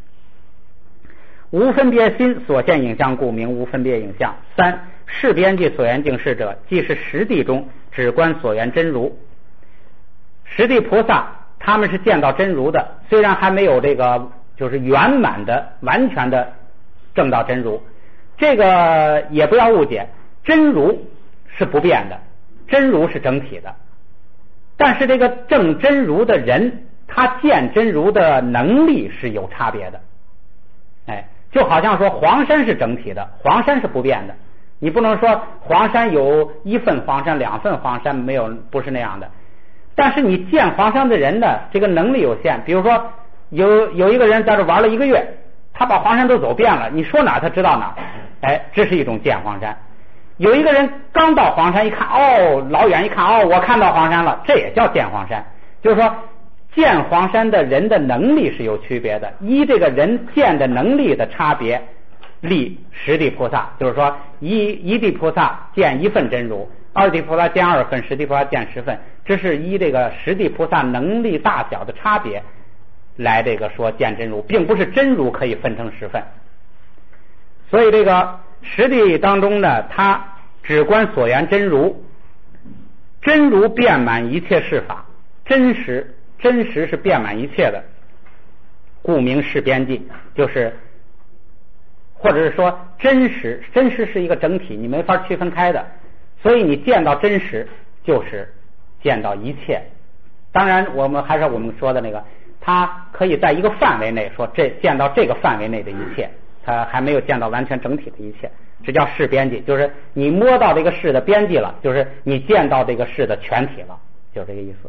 无分别心所现影像故名无分别影像。三是边际所缘境事者，即是实地中只观所缘真如。实地菩萨他们是见到真如的，虽然还没有这个就是圆满的完全的证到真如，这个也不要误解，真如是不变的，真如是整体的，但是这个证真如的人，他见真如的能力是有差别的。哎，就好像说黄山是整体的，黄山是不变的，你不能说黄山有一份黄山两份黄山，没有，不是那样的。但是你见黄山的人的这个能力有限，比如说有有一个人在这玩了一个月，他把黄山都走遍了，你说哪他知道哪，哎，这是一种见黄山。有一个人刚到黄山一看，哦，老远一看，哦，我看到黄山了，这也叫见黄山。就是说见黄山的人的能力是有区别的，依这个人见的能力的差别立十地菩萨，就是说一一地菩萨见一份真如，二地菩萨见二份，十地菩萨见十份，这是依这个十地菩萨能力大小的差别来这个说见真如，并不是真如可以分成十份。所以这个十地当中呢，他只观所缘真如，真如遍满一切事法，真实真实是遍满一切的，故名是边际，就是或者是说真实，真实是一个整体，你没法区分开的，所以你见到真实就是见到一切。当然我们还是我们说的那个，它可以在一个范围内说这见到这个范围内的一切，它还没有见到完全整体的一切，这叫视边际，就是你摸到这个视的边际了，就是你见到这个视的全体了，就这个意思。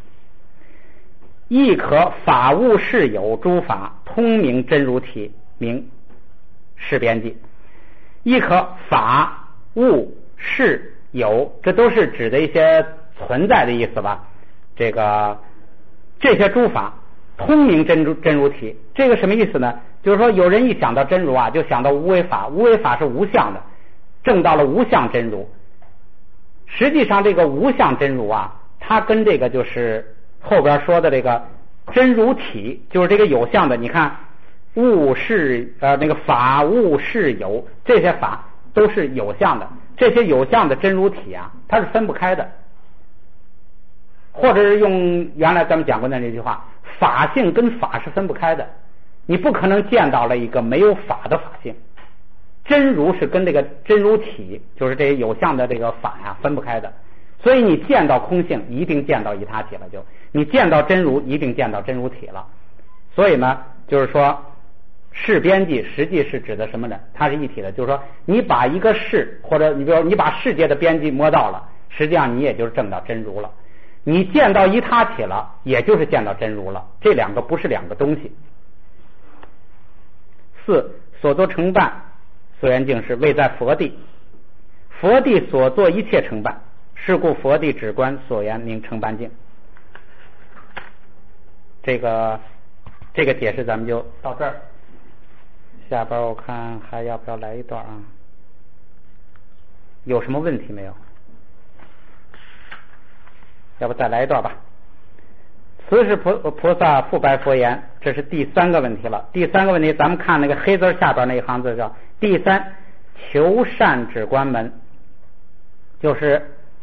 亦可法物事有诸法通明真如体，名视边际。亦可法物事有，这都是指的一些存在的意思吧。这个这些诸法通明真如真如体，这个什么意思呢？就是说有人一想到真如啊，就想到无为法，无为法是无相的，证到了无相真如。实际上这个无相真如啊，它跟这个就是后边说的这个真如体，就是这个有相的，你看物事呃那个法物事有，这些法都是有相的，这些有相的真如体啊，它是分不开的。或者是用原来咱们讲过的那句话，法性跟法是分不开的，你不可能见到了一个没有法的法性。真如是跟这个真如体，就是这些有相的这个法呀、啊、分不开的。所以你见到空性，一定见到一他体了，就你见到真如，一定见到真如体了。所以呢，就是说视边际实际是指的什么呢？它是一体的，就是说你把一个视，或者你比如你把世界的边际摸到了，实际上你也就是证到真如了。你见到一他体了，也就是见到真如了，这两个不是两个东西。四，所作成办所缘境是位在佛地，佛地所作一切成办，是故佛地止观所缘名成办境。这个这个解释咱们就到这儿，下边我看还要不要来一段啊？有什么问题没有？要不再来一段吧。此是菩菩萨复白佛言，这是第三个问题了。第三个问题，咱们看那个黑字下边那一行字叫第三求善止观门，就是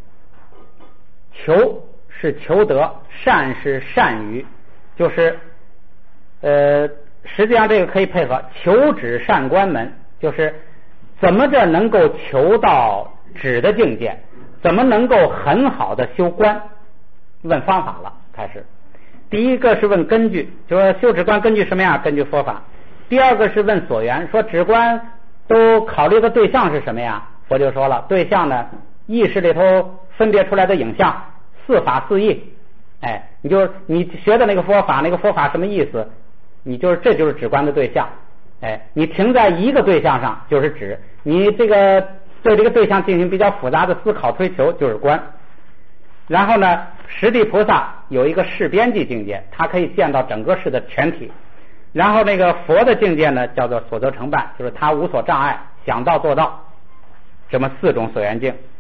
求是求得，善是善于，就是呃，实际上这个可以配合求止善观门，就是怎么着能够求到止的境界，怎么能够很好的修观。问方法了，开始。第一个是问根据，就说修止观根据什么呀？根据佛法。第二个是问所缘，说止观都考虑的对象是什么呀？佛就说了，对象呢，意识里头分别出来的影像，四法四义。哎，你就你学的那个佛法，那个佛法什么意思？你就是这就是止观的对象。哎，你停在一个对象上就是止，你这个对这个对象进行比较复杂的思考推求就是观。然后呢，十地菩萨有一个视边际境界，他可以见到整个视的全体。然后那个佛的境界呢，叫做所得成办，就是他无所障碍，想到做到，这么四种所缘境。